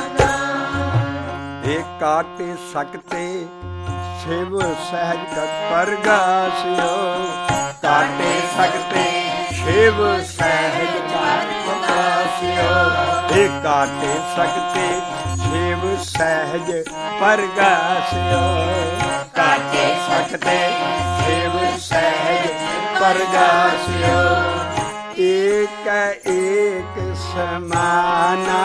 ਇਹ ਕਾਟੇ ਸਕਤੇ शिव सहज तत्पर गासियो, काटे सकते शिव सहज तत्पर गासियो। हे काटे सकते शिव सहज पर गासियो, काटे सकते शिव सहज पर गासियो। एक एक समाना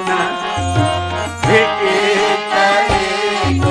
हे एक एक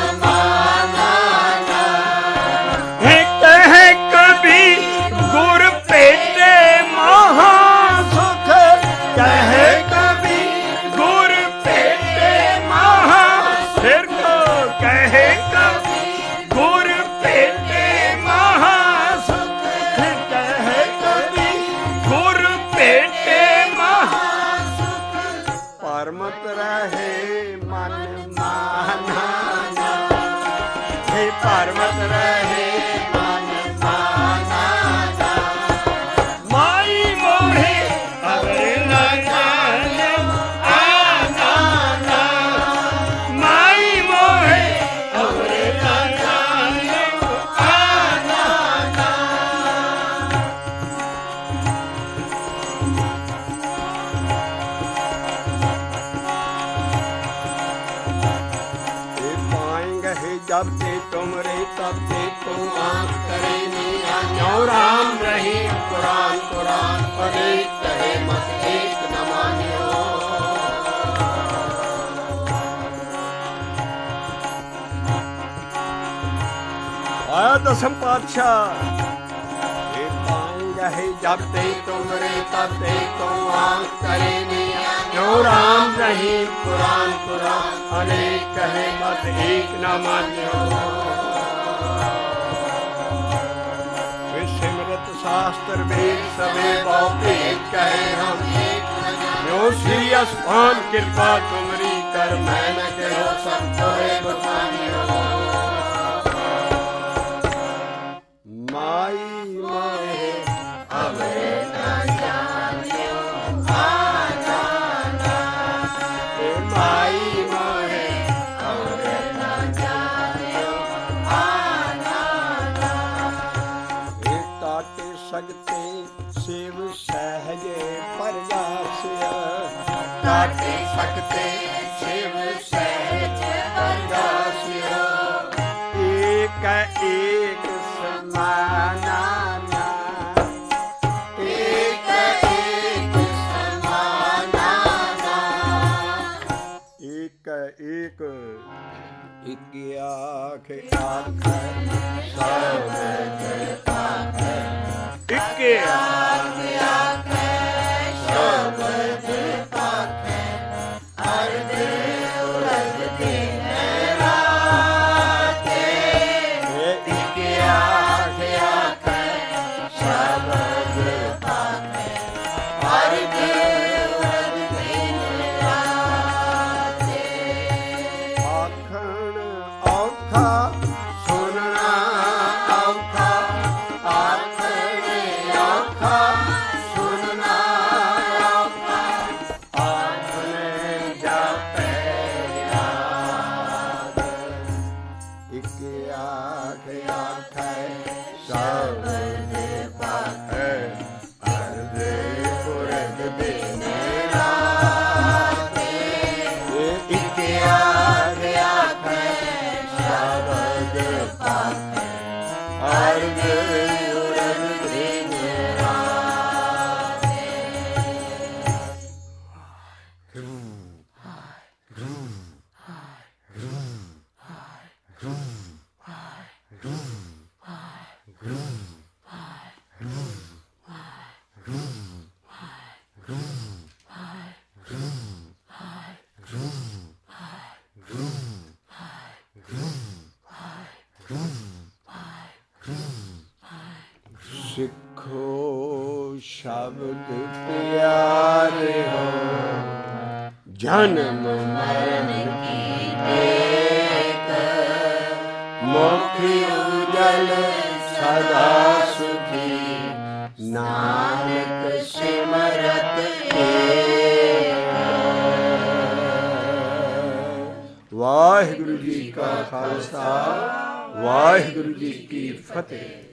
गुर पेटे महा सुख, कहे कभी गुर पेटे महा सिर को, कहे कभी गुर पेटे महा सुख, कहे कभी गुर पेटे महा सुख। परमत रहे मन माना, हे परमत रहे जब ते तुम रे तब ते तुम आँख करे नीरा। न्यो राम रही कुरान कुरान अनेक कहे मत एक न मानियो। आया दसम पातशाह ये पाएंगे है जब ते तुम रे तब ते तुम आँख करे नीरा। न्यो राम रही कुरान कुरान अनेक कहे मत एक न मान्यो। सिमरत शास्त्र वेद सबे बहु एक कहे हम एक न जानो। न्यो श्री अस्पान कृपा तुमरी कर मैं न कहो सब तोरे बखानियो। माई मोहे अवरे न जानियो आना ना, माई मोहे अवरे न जानियो आना ना। ये काटे सकते शिव सहज परगासिया, काटे सकते शिव सहज परगासिया। एक एक समाना ना, एक एक समाना ना। एक एक एक आँख आँख सब पाख, एक आँख आँख सब पाख। हर देव रज दिन रात, एक आँख आँख सब पाख। हर देव रज दिन रात। आखण औखा सुनना औखा, आखण औखा सुनना औखा। आखने जापे याद, एक आँख आँख सब पाख। हर देव रज दिन रात, एक आँख आँख सब पाख। हर देव रज दिन रात। Vroom. ਸਿੱਖੋ ਸ਼ਬਦ ਪਿਆਰਿਓ ਜਨਮ ਮਰਨ ਕੀ ਟੇਕ ਮੁਖ ਉਜਲ ਸਦਾ ਸੁਖੀ ਨਾਨਕ ਸਿਮਰਤ ਏਕ। ਵਾਹਿਗੁਰੂ ਜੀ ਕਾ ਖਾਲਸਾ ਵਾਹਿਗੁਰੂ ਜੀ ਕੀ ਫਤਿਹ।